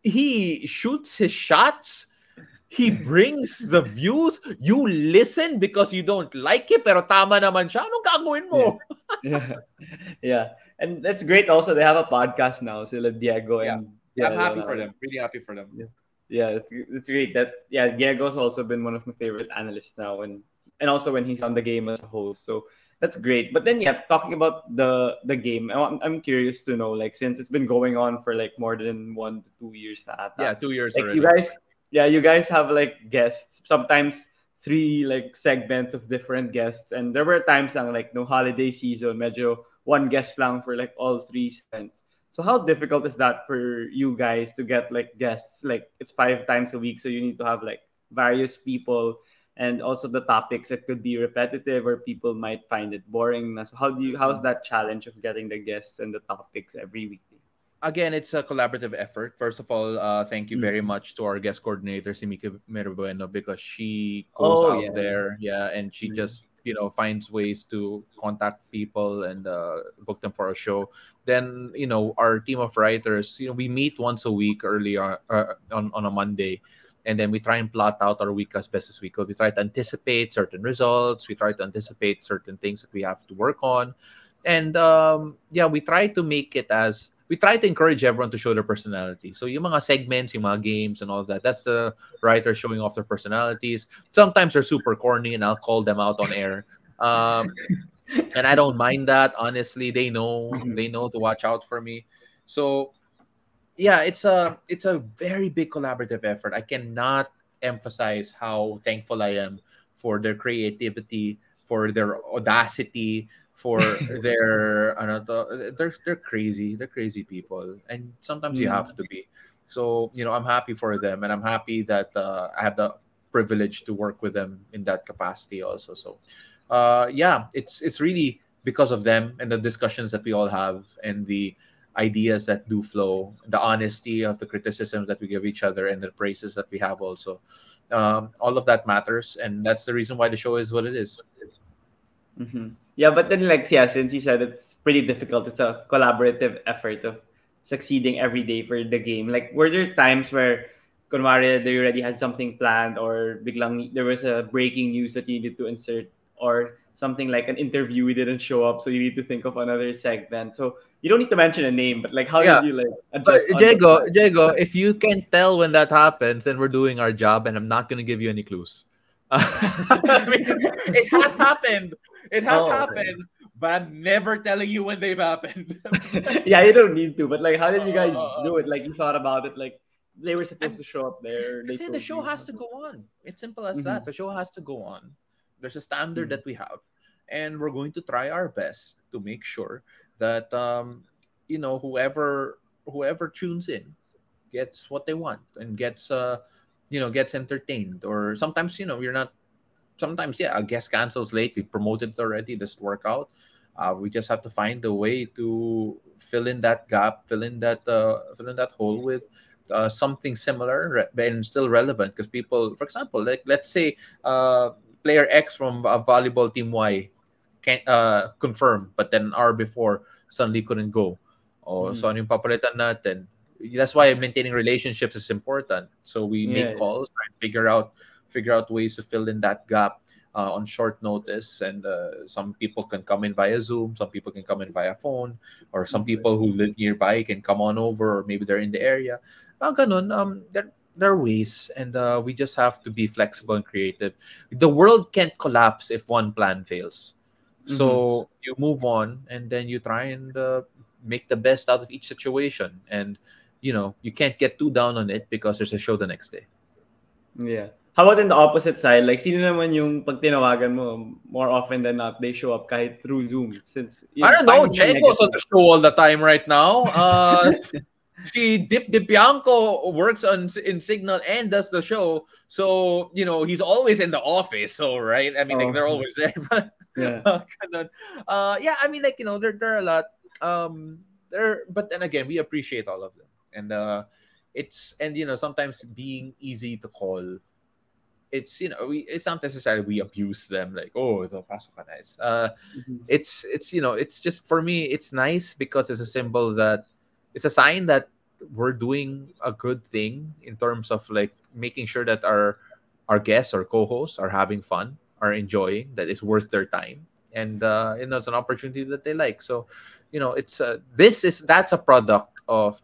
he shoots his shots. He brings the views. You listen because you don't like it, pero tama naman siya. Anong gagawin yeah, mo? yeah, yeah. And that's great. Also, they have a podcast now. Sila Diego Yeah, and yeah, I'm Jello happy now. for them. Really happy for them. Yeah, yeah. It's it's great that yeah. Diego's also been one of my favorite analysts now, and and also when he's on the game as a host. So that's great. But then yeah, talking about the the game, I'm I'm curious to know like since it's been going on for like more than one to two years na ata, Yeah, two years like you already. guys, yeah, you guys have like guests sometimes three like segments of different guests, and there were times lang like no holiday season, medyo one guest lang for like all three segments. So how difficult is that for you guys to get like guests? Like it's five times a week, so you need to have like various people, and also the topics that could be repetitive or people might find it boring. Na. So how do you how's that challenge of getting the guests and the topics every week? Again, it's a collaborative effort. First of all, uh, thank you very Mm. much to our guest coordinator, Simika Mirabueno, because she goes Oh out yeah. there, yeah, and she Mm. just you know finds ways to contact people and uh, book them for a show. Then you know our team of writers, you know, we meet once a week early on uh, on, on a Monday, and then we try and plot out our week as best as we could. We try to anticipate certain results. We try to anticipate certain things that we have to work on, and um, yeah, we try to make it as we try to encourage everyone to show their personality. So yung mga segments, yung mga games and all of that, that's the writers showing off their personalities. Sometimes they're super corny and I'll call them out on air. Um, and I don't mind that. Honestly, they know Mhm. they know to watch out for me. So yeah, it's a it's a very big collaborative effort. I cannot emphasize how thankful I am for their creativity, for their audacity, for their ano to, they're they're crazy. They're crazy people, and sometimes you Mm. have to be. So you know, I'm happy for them, and I'm happy that uh, I have the privilege to work with them in that capacity also. So, uh, yeah, it's it's really because of them and the discussions that we all have and the ideas that do flow, the honesty of the criticisms that we give each other, and the praises that we have also. Um, all of that matters, and that's the reason why the show is what it is. Hmm. Yeah, but then like yeah, since you said it's pretty difficult, it's a collaborative effort of succeeding every day for the game. Like, were there times where, kunwari, they already had something planned, or biglang there was a breaking news that you needed to insert, or something like an interview didn't show up, so you need to think of another segment. So you don't need to mention a name, but like, how Yeah, did you like but adjust on the Diego, fly? Diego, if you can tell when that happens, then we're doing our job, and I'm not going to give you any clues. I mean, it has happened. It has Oh, okay. happened, but I'm never telling you when they've happened. Yeah, you don't need to, but like, how Uh, did you guys uh, uh, do it? Like, you thought about it, like they were supposed I'm to show up there. They Kasi the told show you. has to go on. It's simple as that. Mm-hmm. The show has to go on. There's a standard Mm-hmm. that we have, and we're going to try our best to make sure that um, you know whoever whoever tunes in gets what they want and gets uh you know gets entertained. Or sometimes you know you're not. sometimes, yeah, a guest cancels late. We promoted it already. It doesn't work out. Uh, we just have to find a way to fill in that gap, fill in that uh, fill in that hole with uh, something similar re- and still relevant. Because people, for example, like let's say uh, player X from uh, volleyball team Y can uh, confirm, but then hour before suddenly couldn't go. Oh, Mm-hmm. so ano yung papalitan natin? That's why maintaining relationships is important. So we Yeah, make yeah. calls, try and figure out figure out ways to fill in that gap uh, on short notice. And uh, some people can come in via Zoom, some people can come in via phone, or some Mhm. people who live nearby can come on over, or maybe they're in the area. Ah, ganun, um, there, there are ways, and uh, we just have to be flexible and creative. The world can't collapse if one plan fails. Mhm. So you move on, and then you try and uh, make the best out of each situation. And you know, you can't get too down on it because there's a show the next day. Yeah. How about in the opposite side? Like, sino naman yung pag tinawagan mo, more often than not, they show up kahit through Zoom since I yun, don't know. finding the Jeko's on negative. the show all the time right now. Uh, see, Dip Dipianco works on in Signal and does the show, so you know he's always in the office. So right, I mean, like Oh, they're always there. But yeah. uh, ganun. Uh, yeah, I mean, like you know, there there are a lot. Um, there, but then again, we appreciate all of them, and uh, it's and you know sometimes being easy to call, it's you know we it's not necessarily we abuse them like, oh, the pasok ka nice. Uh, Mhm. it's it's you know it's just for me it's nice because it's a symbol that it's a sign that we're doing a good thing in terms of like making sure that our our guests or co-hosts are having fun, are enjoying, that it's worth their time. And uh you know it's an opportunity that they like. So you know it's uh, this is that's a product of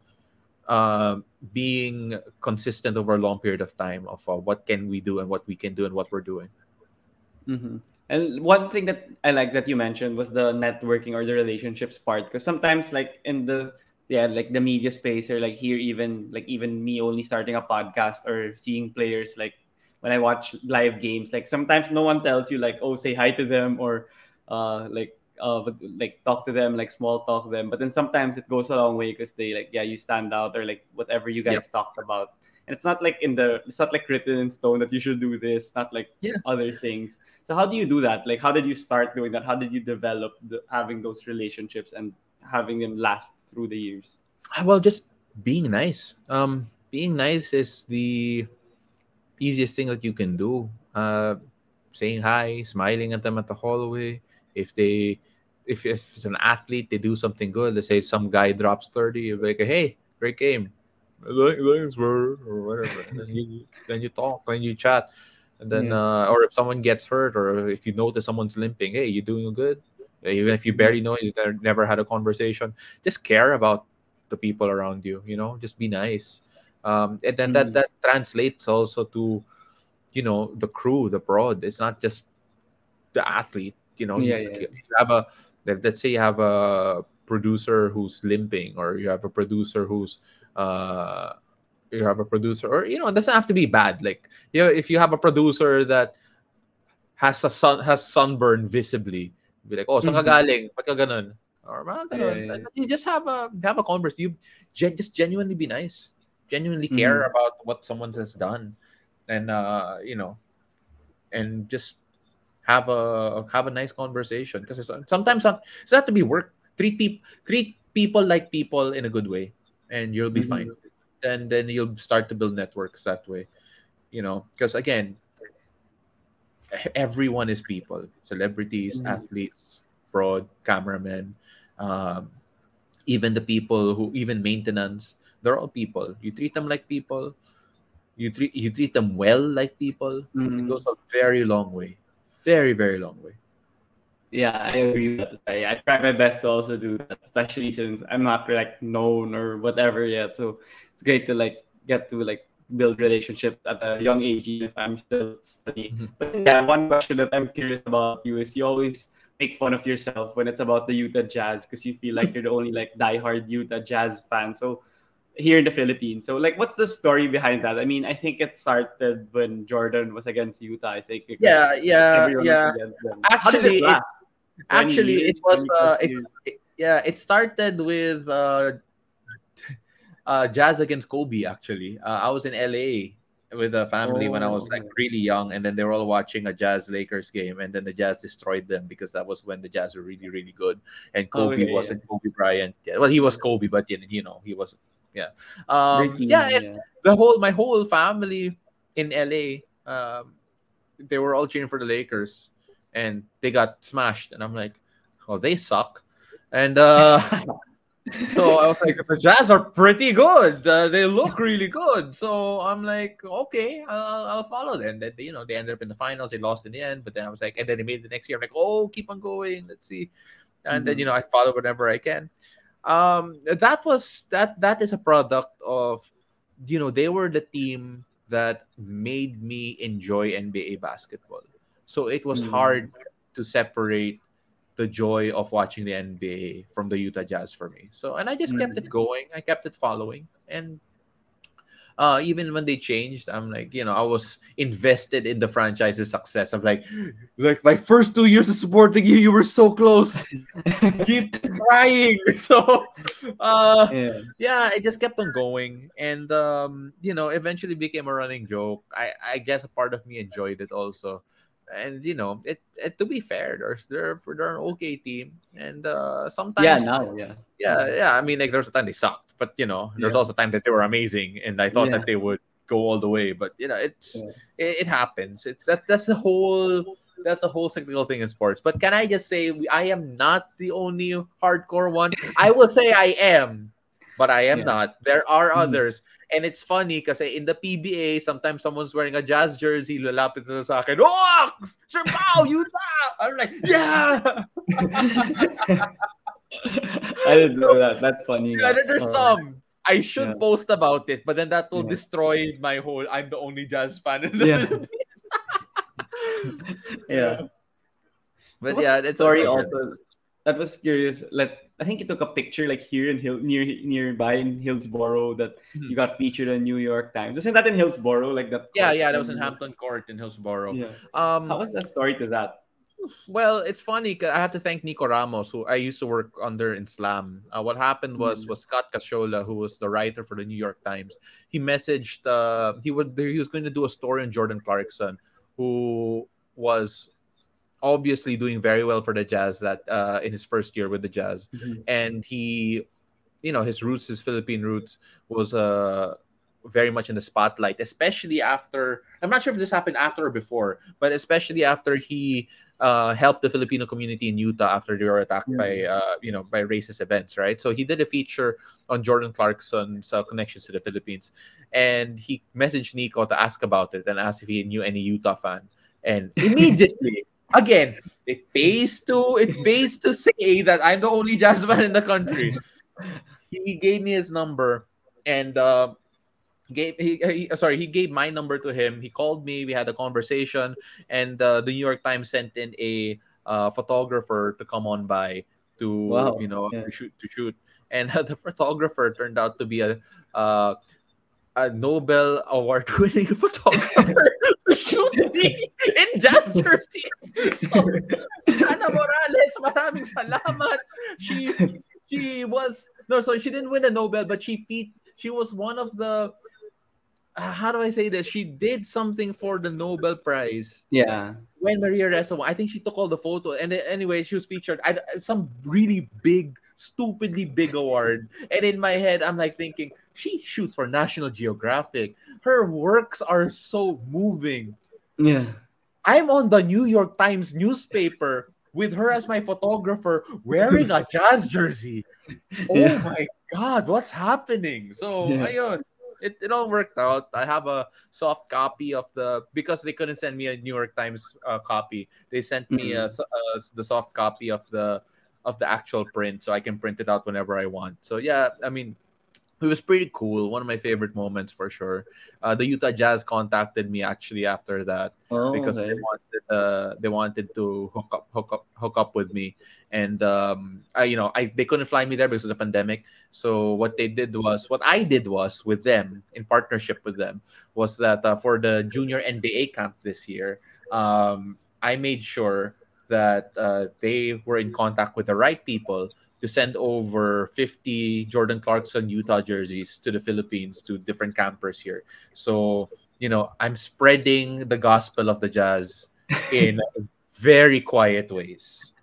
um being consistent over a long period of time of uh, what can we do and what we can do and what we're doing. Mm-hmm. And one thing that I like that you mentioned was the networking or the relationships part. Because sometimes, like in the yeah, like the media space or like here, even like even me only starting a podcast or seeing players like when I watch live games, like sometimes no one tells you like, oh, say hi to them or uh like uh but, like talk to them, like small talk to them. But then sometimes it goes a long way because they like yeah you stand out or like whatever you Yep. guys talked about. And it's not like in the it's not like written in stone that you should do this. Not like Yeah. other things. So how do you do that? Like, how did you start doing that? How did you develop the, having those relationships and having them last through the years? Ah, well, just being nice. Um, being nice is the easiest thing that you can do. Uh, saying hi, smiling at them at the hallway. If they, if, if it's an athlete, they do something good. Let's say some guy drops thirty. You're like, hey, great game. Like, thanks, bro, or whatever. And then you then you talk, then you chat, and then Yeah. uh, or if someone gets hurt, or if you notice someone's limping, hey, you doing good? Even if you Mhm. barely know, you never never had a conversation. Just care about the people around you. You know, just be nice. Um, and then that Mhm. that translates also to you know the crew, the prod. It's not just the athlete. You know, you, Yeah, yeah. you have a let- let's say you have a producer who's limping, or you have a producer who's uh you have a producer, or you know, it doesn't have to be bad. Like you know, if you have a producer that has a sun has sunburn visibly, be like, oh, saan ka Mhm. galing? Ba't ka ganun? Or mga Yeah, ganun. And yeah. you just have a have a converse. You gen- just genuinely be nice, genuinely care Mhm. about what someone has done, and uh, you know, and just have a have a nice conversation. Because it's sometimes not it's not to be work. Treat people treat people like people in a good way, and you'll be fine. Mhm. Then then you'll start to build networks that way. You know, because again, everyone is people, celebrities, Mhm. athletes, fraud, cameramen, um, even the people who even maintenance, they're all people. You treat them like people, you treat you treat them well like people. It Mhm. goes a very long way, very very long way. Yeah, I agree with that. I, I try my best to also do that, especially since I'm not like known or whatever yet. So it's great to like get to like build relationships at a young age, even if I'm still studying. Mhm. But then, yeah, one question that I'm curious about you is you always make fun of yourself when it's about the Utah Jazz because you feel like you're the only like diehard Utah Jazz fan. So here in the Philippines. So like what's the story behind that? I mean, I think it started when Jordan was against Utah, I think, because Yeah, yeah, everyone was yeah. against them. How did it Actually, it last? twenty actually it years, was twenty plus uh, it's years. it, yeah, it started with uh, uh, Jazz against Kobe. Actually, uh, I was in L A with a family when I Oh, was like okay. really young, and then they were all watching a Jazz Lakers game, and then the Jazz destroyed them because that was when the Jazz were really really good, and Kobe Okay, yeah. wasn't Kobe Bryant. Yeah, well, he was Kobe, but you know, you know he was yeah, Their um, yeah, team, and yeah. the whole my whole family in L A, um, they were all cheering for the Lakers, and they got smashed, and I'm like, oh, they suck, and uh. So I was like, the Jazz are pretty good. Uh, they look really good. So I'm like, okay, I'll, I'll follow them. Then you know they ended up in the finals. They lost in the end, but then I was like, and then they made it the next year. I'm like, oh, keep on going. Let's see. And then you Mhm. know I follow whenever I can. Um, that was that. That is a product of, you know, they were the team that made me enjoy N B A basketball. So it was hard Mm. to separate the joy of watching the N B A from the Utah Jazz for me. So, and I just kept it Mm. going. I kept it following. And uh, even when they changed, I'm like, you know, I was invested in the franchise's success. I'm like, like my first two years of supporting you, you were so close. Keep trying. So, uh, Yeah. yeah, it just kept on going, and um, you know, eventually became a running joke. I, I guess a part of me enjoyed it also, and you know, it, it to be fair, there's they're they're an okay team, and uh, Yeah, sometimes now, yeah. yeah, Mhm. yeah. I mean, like there's a time they sucked, but you know, there's Yeah. also a time that they were amazing, and I thought Yeah. that they would go all the way. But you know, it's Yeah. it, it happens. It's that's that's the whole that's a whole cyclical thing in sports. But can I just say, we, I am not the only hardcore one. I will say I am, but I am Yeah. not. There are Mhm. others, and it's funny because in the P B A, sometimes someone's wearing a Jazz jersey, lalapit na sa akin, oh, Sir Pao, Utah. I'm like, yeah. I didn't know that. That's funny Yeah, nga. there- there's Oh, some. I yeah. should post about it, but then that will Yeah. destroy my whole. I'm the only jazz fan in the Yeah. Philippines. Yeah. Yeah, So but what's yeah, the it's it's story all good. also? That was curious. Like I think you took a picture like here in Hill near nearby in Hillsboro that you Mhm. got featured in New York Times. Wasn't that in Hillsboro, like that Yeah, court yeah, that was in from Hampton Court in Hillsboro. yeah. How Um, was that story to that? well, it's funny 'cause I have to thank Nico Ramos, who I used to work under in Slam. Uh, what happened was Mm. was Scott Casciola, who was the writer for the New York Times. He messaged. Uh, he would he was going to do a story on Jordan Clarkson, who was obviously doing very well for the Jazz that uh, in his first year with the Jazz, Mhm. and he, you know, his roots, his Philippine roots, was uh very much in the spotlight, especially after. I'm not sure if this happened after or before, but especially after he uh, helped the Filipino community in Utah after they were attacked Yeah. by uh, you know by racist events, right? So he did a feature on Jordan Clarkson's uh, connections to the Philippines, and he messaged Nico to ask about it and asked if he knew any Utah fan, and immediately. Again, it pays to it pays to say that I'm the only jazz fan in the country. He gave me his number, and uh, gave he, he uh, sorry he gave my number to him. He called me. We had a conversation, and uh, the New York Times sent in a uh, photographer to come on by to you Wow. know Yeah. to shoot to shoot. And uh, the photographer turned out to be a uh, a Nobel Award winning photographer to shoot me in jazz jerseys. So Ana Morales, maraming salamat. She she was no, so she didn't win a Nobel, but she feat she was one of the uh, how do I say this? She did something for the Nobel Prize Yeah. when Maria Ressa won. I think she took all the photos, and then, anyway, she was featured. I, some really big, stupidly big award, and in my head, I'm like thinking she shoots for National Geographic. Her works are so moving. Yeah. I'm on the New York Times newspaper with her as my photographer wearing a jazz jersey. Oh Yeah. my god, what's happening? So Yeah. ayun, it, it all worked out. I have a soft copy of the because they couldn't send me a New York Times uh, copy. They sent me a, Mm. s- uh, the soft copy of the of the actual print, so I can print it out whenever I want. So yeah, I mean, it was pretty cool. One of my favorite moments for sure. Uh, the Utah Jazz contacted me actually after that Oh, because they okay. wanted uh, they wanted to hook up hook up hook up with me, and um, I you know I they couldn't fly me there because of the pandemic. So what they did was what I did was with them in partnership with them was that uh, for the junior N B A camp this year, um, I made sure that uh, they were in contact with the right people to send over fifty Jordan Clarkson Utah jerseys to the Philippines to different campers here. So, you know, I'm spreading the gospel of the Jazz in very quiet ways.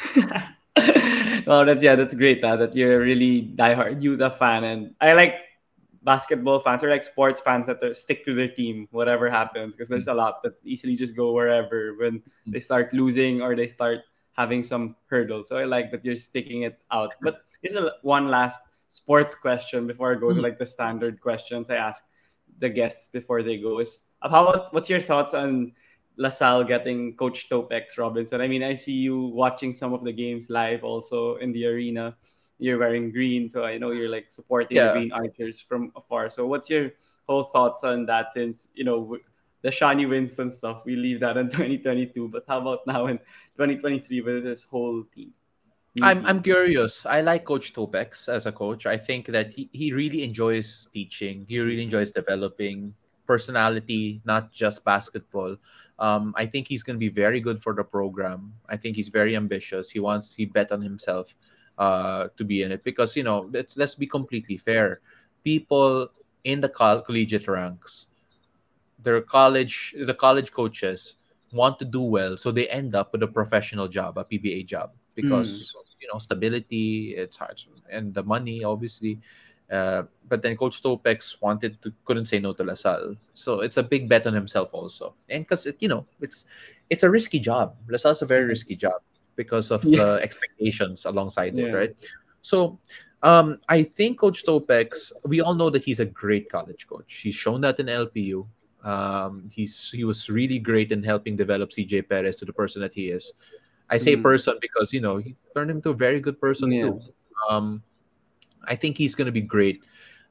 Well, that's yeah, that's great. Uh, that you're a really diehard Utah fan, and I like basketball fans or like sports fans that are, stick to their team, whatever happens, because there's a lot that easily just go wherever when they start losing or they start having some hurdles. So I like that you're sticking it out. But this is a, one last sports question before I go to Mhm. like the standard questions I ask the guests before they go. Is uh, how about what's your thoughts on LaSalle getting Coach Topex Robinson? I mean, I see you watching some of the games live also in the arena. You're wearing green, so I know you're like supporting the Yeah. Green Archers from afar. So what's your whole thoughts on that? Since you know w- the Shawnee Winston stuff, we leave that in twenty twenty-two. But how about now in twenty twenty-three with this whole team, new I'm I'm team? curious. I like Coach Topex as a coach. I think that he, he really enjoys teaching. He really enjoys developing personality, not just basketball. Um, I think he's going to be very good for the program. I think he's very ambitious. He wants he bet on himself uh, to be in it because you know let's let's be completely fair. People in the coll- collegiate ranks, their college the college coaches want to do well, so they end up with a professional job, a P B A job, Mm. because you know stability, it's hard, and the money, obviously. Uh, but then Coach Topex wanted to couldn't say no to LaSalle, so it's a big bet on himself also, and because you know it's it's a risky job. LaSalle's a very Yeah. risky job because of Yeah. the expectations alongside it, Yeah. right? So um, I think Coach Topex, we all know that he's a great college coach. He's shown that in L P U. Um, he's he was really great in helping develop C J Perez to the person that he is. I say Mm. person because you know he turned him into a very good person Yeah. too. Um, I think he's going to be great.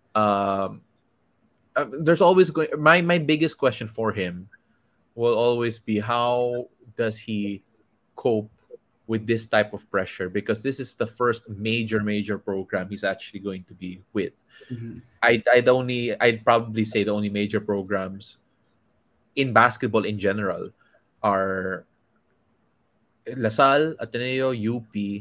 Um, uh, there's always going my my biggest question for him will always be how does he cope with this type of pressure, because this is the first major major program he's actually going to be with. Mhm. I I'd only I'd probably say the only major programs in basketball in general are Lasal, Ateneo, U P,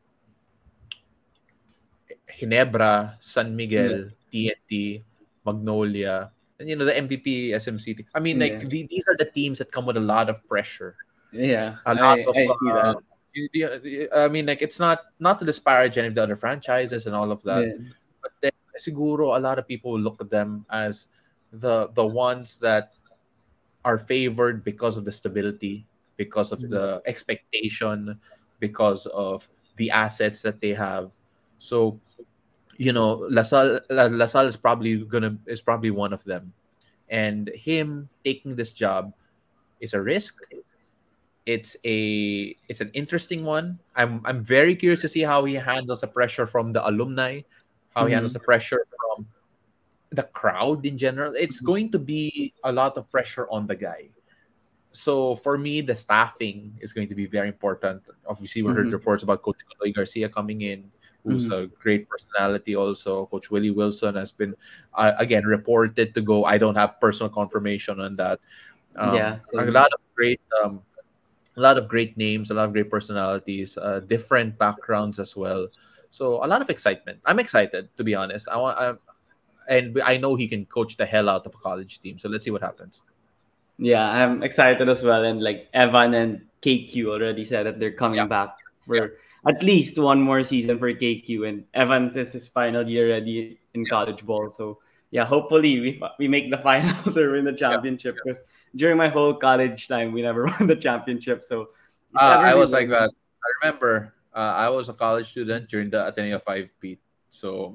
Ginebra, San Yeah. Miguel, T N T, Magnolia, and you know the M V P, S M C T. I mean, like Yeah. the, these are the teams that come with a lot of pressure, Yeah. a lot I of. I see Uh, that. y- y- I mean, like it's not not to disparage any of the other franchises and all of that, Yeah. but then siguro a lot of people will look at them as the the ones that are favored because of the stability, because of Mhm. the expectation, because of the assets that they have. So you know, Lasal La- Lasal is probably gonna is probably one of them, and him taking this job is a risk. It's a it's an interesting one. I'm I'm very curious to see how he handles the pressure from the alumni, how he handles Mhm. the pressure from the crowd in general. It's going to be a lot of pressure on the guy. So for me, the staffing is going to be very important. Obviously, we heard Mhm. reports about Coach Kaloy Garcia coming in, who's Mhm. a great personality. Also, Coach Willie Wilson has been uh, again reported to go. I don't have personal confirmation on that. Um, Yeah. a Same. lot of great, um, a lot of great names, a lot of great personalities, uh, different backgrounds as well. So a lot of excitement. I'm excited to be honest. I want, I, and I know he can coach the hell out of a college team. So let's see what happens. Yeah, I'm excited as well. And like Evan and K Q already said that they're Yeah, coming back yeah. for at least one more season for K Q. And Evan is his final year already in college ball. So yeah, hopefully we fi- we make the finals or win the Yeah. championship. Because during my whole college time, we never won the championship. So if Uh, ever I we was like win, that. I remember uh, I was a college student during the Ateneo five P. So,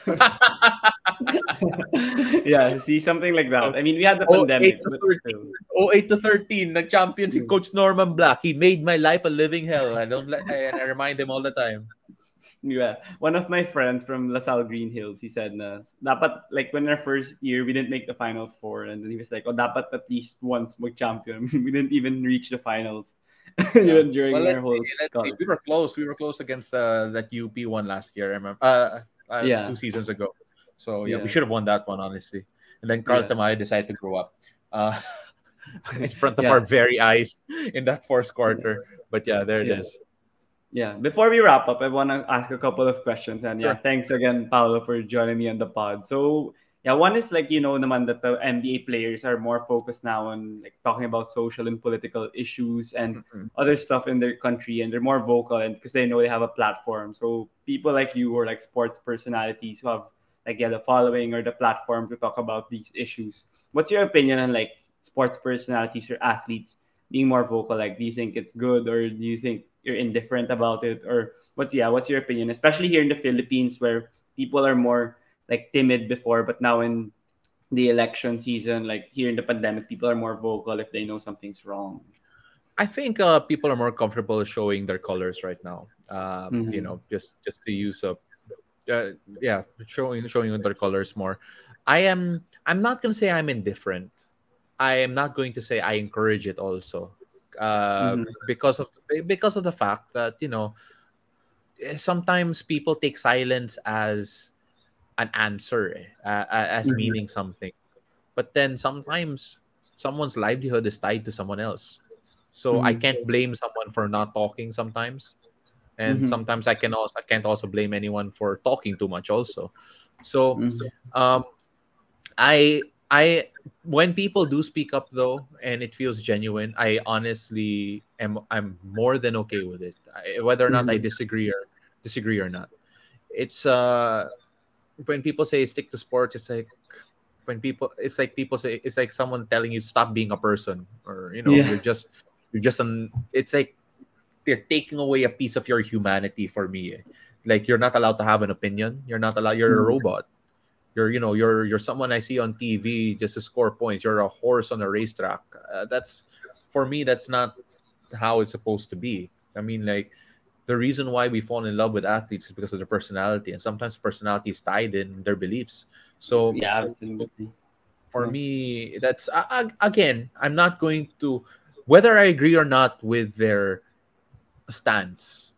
yeah, see something like that. I mean, we had the oh eight pandemic, to but still. thirteen. Oh eight to thirteen, nag-champion si Yeah. Coach Norman Black. He made my life a living hell. I don't let I, and I remind him all the time. Yeah. One of my friends from LaSalle Green Hills, he said na, dapat, like, when our first year, we didn't make the final four. And then he was like, oh, dapat at least once mag-champion. We didn't even reach the finals Yeah. even Well, during our let's see. whole Let's see. college. We were close. We were close against uh, that U P one last year. I remember. Uh, uh, two Yeah. seasons ago. So yeah, we Yeah. should have won that one honestly. And then Carl Yeah. Tamayo decided to grow up. Uh, in front of our Yeah. very eyes in that fourth quarter. But yeah, there it Yeah. is. Yeah. Before we wrap up, I want to ask a couple of questions. And yeah, Sure. thanks again, Paolo, for joining me on the pod. So yeah, one is like you know naman that the N B A players are more focused now on like talking about social and political issues and Mm-mm. other stuff in their country, and they're more vocal and because they know they have a platform. So people like you or like sports personalities who have like yeah the following or the platform to talk about these issues. What's your opinion on like sports personalities or athletes being more vocal? Like, do you think it's good or do you think you're indifferent about it? Or what's yeah, what's your opinion? Especially here in the Philippines where people are more like timid before, but now in the election season, like here in the pandemic, people are more vocal if they know something's wrong. I think uh, people are more comfortable showing their colors right now. Um, you Mm-hmm. know, just just the use of uh, yeah, showing showing their colors more. I am. I'm not gonna say I'm indifferent. I am not going to say I encourage it also, uh, Mm-hmm. because of because of the fact that you know eh, sometimes people take silence as an answer, eh, uh, uh, as Mm-hmm. meaning something. But then sometimes someone's livelihood is tied to someone else. So I Mm-hmm. can't blame someone for not talking sometimes. And Mm-hmm. sometimes I can also I can't also blame anyone for talking too much also. So Mm-hmm. um I I when people do speak up though and it feels genuine, I honestly am I'm more than okay with it. I, whether or not I Mm-hmm. disagree or disagree or not. It's uh when people say stick to sports, it's like when people it's like people say it's like someone telling you stop being a person, or you know Yeah. you're just you're just an it's like they're taking away a piece of your humanity for me, eh. Like you're not allowed to have an opinion, you're not allowed, you're a Mm-hmm. robot, you're you know you're you're someone I see on TV just to score points, you're a horse on a racetrack. Uh, that's for me, that's not how it's supposed to be. I mean, like, the reason why we fall in love with athletes is because of their personality, and sometimes personality is tied in their beliefs. So Yeah, absolutely. for Yeah. me, that's uh, ag- again, I'm not going to, whether I agree or not with their stance,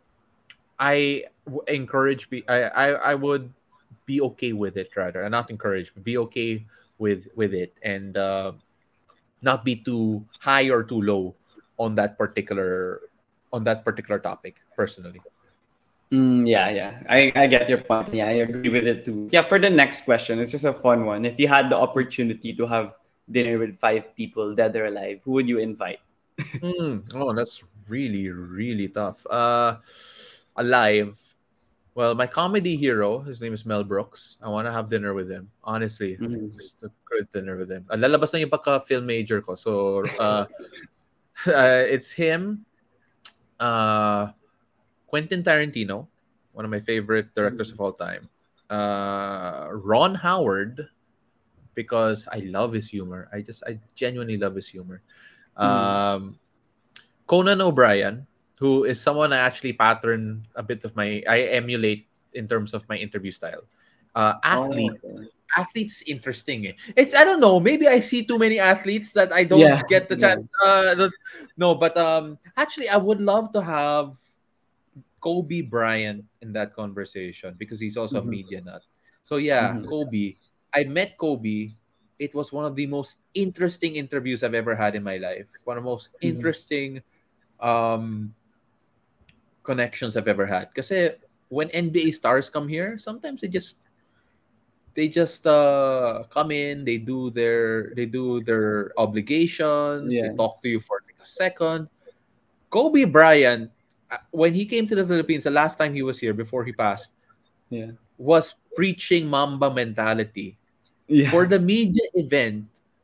I w- encourage be I, I I would be okay with it, rather, and not encourage, but be okay with with it, and uh, not be too high or too low on that particular on that particular topic personally. Mm, yeah, yeah. I, I get your point. Yeah, I agree with it too. Yeah, for the next question, it's just a fun one. If you had the opportunity to have dinner with five people, dead or alive, who would you invite? Mm, oh, that's really really tough. Uh, alive. Well, my comedy hero, his name is Mel Brooks. I want to have dinner with him. Honestly, Mm-hmm. just a great dinner with him. Uh, lalabas na yung pagka-film major ko. So, uh, uh, it's him, uh, Quentin Tarantino, one of my favorite directors of all time. Uh, Ron Howard, because I love his humor. I just, I genuinely love his humor. Mm-hmm. Um, Conan O'Brien, who is someone I actually pattern a bit of my, I emulate in terms of my interview style. Uh, Oh, athlete, okay. athletes interesting. Eh. It's I don't know. Maybe I see too many athletes that I don't Yeah, get the yeah. chance. Uh, that's- no, but um, actually, I would love to have Kobe Bryant in that conversation because he's also a Mm-hmm. media nut. So yeah, Mm-hmm. Kobe. I met Kobe. It was one of the most interesting interviews I've ever had in my life. One of the most Mm-hmm. interesting um connections I've ever had. Because when N B A stars come here, sometimes they just they just uh come in, they do their they do their obligations, they Yeah, talk to you for like a second. Kobe Bryant, uh, when he came to the Philippines the last time he was here before he passed, yeah, was preaching Mamba mentality for yeah. the media event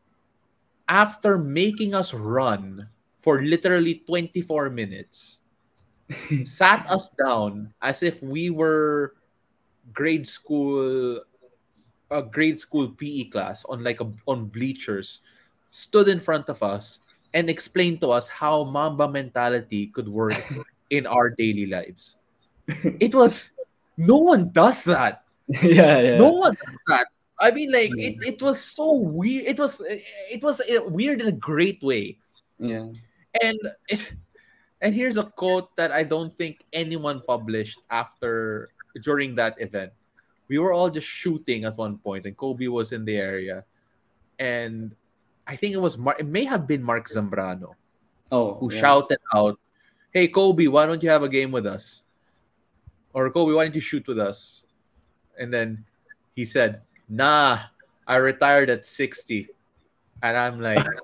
after making us run for literally twenty-four minutes, sat us down as if we were grade school a grade school P E class on like a, on bleachers, stood in front of us and explained to us how Mamba mentality could work in our daily lives. It was no one does that. Yeah, No yeah, one does that. I mean, like yeah, it, it was so weird. It was it was uh, weird in a great way. yeah. And it, and here's a quote that I don't think anyone published after during that event. We were all just shooting at one point, and Kobe was in the area, and I think it was Mar- it may have been Mark Zambrano Oh, who yeah. shouted out, hey Kobe, why don't you have a game with us? Or Kobe, why don't you shoot with us? And then he said, nah, I retired at sixty. And I'm like,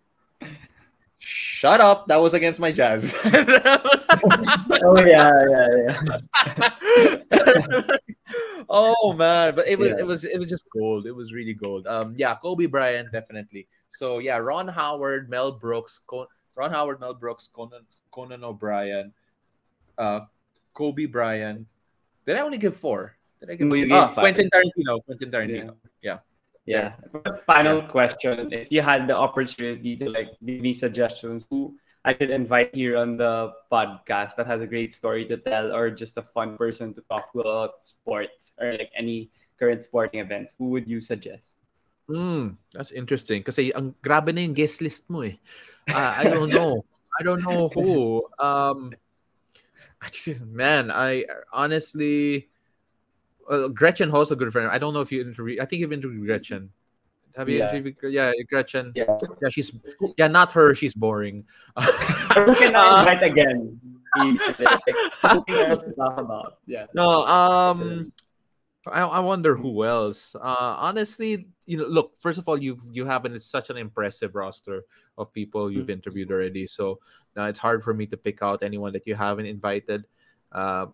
shut up. That was against my jazz. Oh yeah, yeah, yeah. Oh man, but it was it Yeah. was it was just gold. It was really gold. Um, yeah, Kobe Bryant definitely. So yeah, Ron Howard, Mel Brooks, Con- Ron Howard, Mel Brooks, Conan Conan O'Brien, uh, Kobe Bryant. Did I only give four? Did I give No, you ah gave five. Quentin Tarantino? Quentin Yeah. Tarantino. Yeah, there. Yeah. For the Yeah. final question, if you had the opportunity to like give me suggestions who I should invite here on the podcast that has a great story to tell or just a fun person to talk to about sports or like any current sporting events, who would you suggest? Hmm, that's interesting. Kasi ang grabe na yung guest list mo eh. Uh, I don't know. I don't know who. Um, actually, man, I honestly, uh, Gretchen Hall's a good friend. I don't know if you interview. I think you've interviewed Gretchen. Have you Yeah. interviewed? Yeah, Gretchen. Yeah. Yeah, she's Who, yeah, not her. She's boring. or who can I Uh, invite again? If like, something else to talk about. Yeah. no, um, I, I wonder who else. Uh, honestly, you know, look. First of all, you've you have an, such an impressive roster of people you've interviewed already. So now it's hard for me to pick out anyone that you haven't invited. Uh,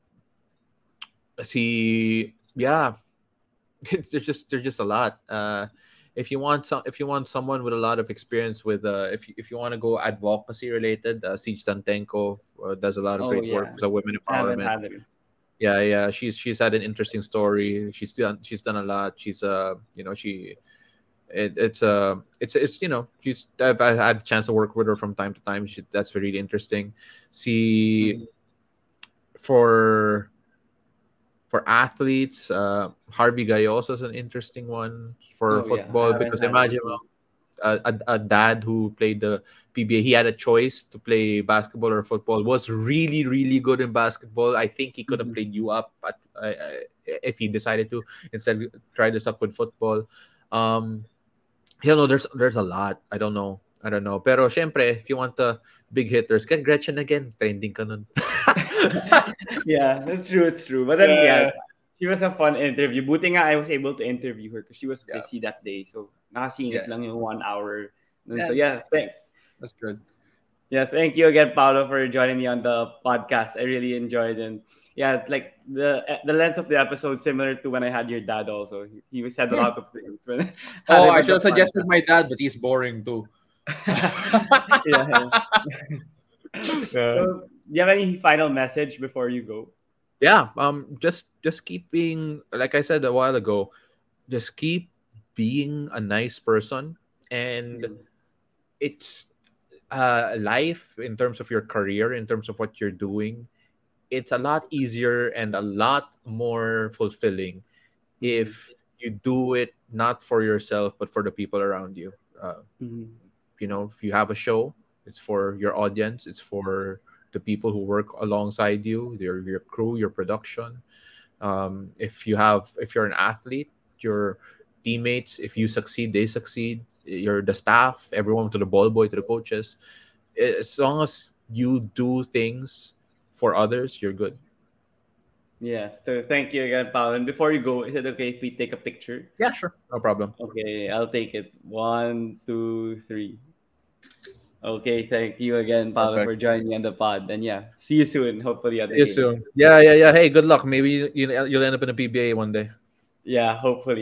see, yeah, there's just there's just a lot. Uh, if you want some, if you want someone with a lot of experience with, uh, if you, if you want to go advocacy related, uh, Siege Dantenko uh, does a lot of Oh great work yeah. for women I haven't empowerment. had him. Yeah, yeah, she's she's had an interesting story. She's done she's done a lot. She's uh you know she it, it's uh it's it's you know she's I've, I've had a chance to work with her from time to time. She, that's really interesting. See, Mhm. for for athletes, uh Harvey Galloso is an interesting one for Oh yeah. I football haven't because had him imagine too. a, a, a dad who played the P B A, he had a choice to play basketball or football. Was really really good in basketball. I think he could have Mhm. played you up at, uh, uh, if he decided to instead try this up with football. Um, you know, there's there's a lot. I don't know. I don't know. Pero syempre, if you want the big hitters, get Gretchen again. Trending ka nun. Yeah, that's true. It's true. But then, yeah, Yeah, she was a fun interview. Buti nga I was able to interview her because she was yeah, busy that day. So, nakasingit yeah. lang yung one hour. And so, Yes, yeah, thank, that's good. yeah, thank you again, Paolo, for joining me on the podcast. I really enjoyed and yeah, like the the length of the episode similar to when I had your dad. Also, he, he said a lot of things when I had Oh, him I on should the have suggested podcast. my dad, but he's boring too. Yeah. Yeah. So, do you have any final message before you go? Yeah, um just just keep being, like I said a while ago, just keep being a nice person. And Mhm. it's uh life in terms of your career, in terms of what you're doing, it's a lot easier and a lot more fulfilling Mhm. if you do it not for yourself but for the people around you. uh, Mhm. you know, if you have a show, it's for your audience, it's for the people who work alongside you, your your crew, your production. Um, if you have if you're an athlete, your teammates, if you succeed, they succeed. You're the staff, everyone, to the ball boy, to the coaches. As long as you do things for others, you're good. Yeah. So thank you again, Paolo. And before you go, is it okay if we take a picture? Yeah, sure, no problem. Okay, I'll take it. One, two, three. Okay, thank you again, Paolo, Perfect. for joining me on the pod. And yeah, see you soon, hopefully at See the you game. soon. Yeah, yeah, yeah. Hey, good luck. Maybe you, you you'll end up in a P B A one day. Yeah, hopefully.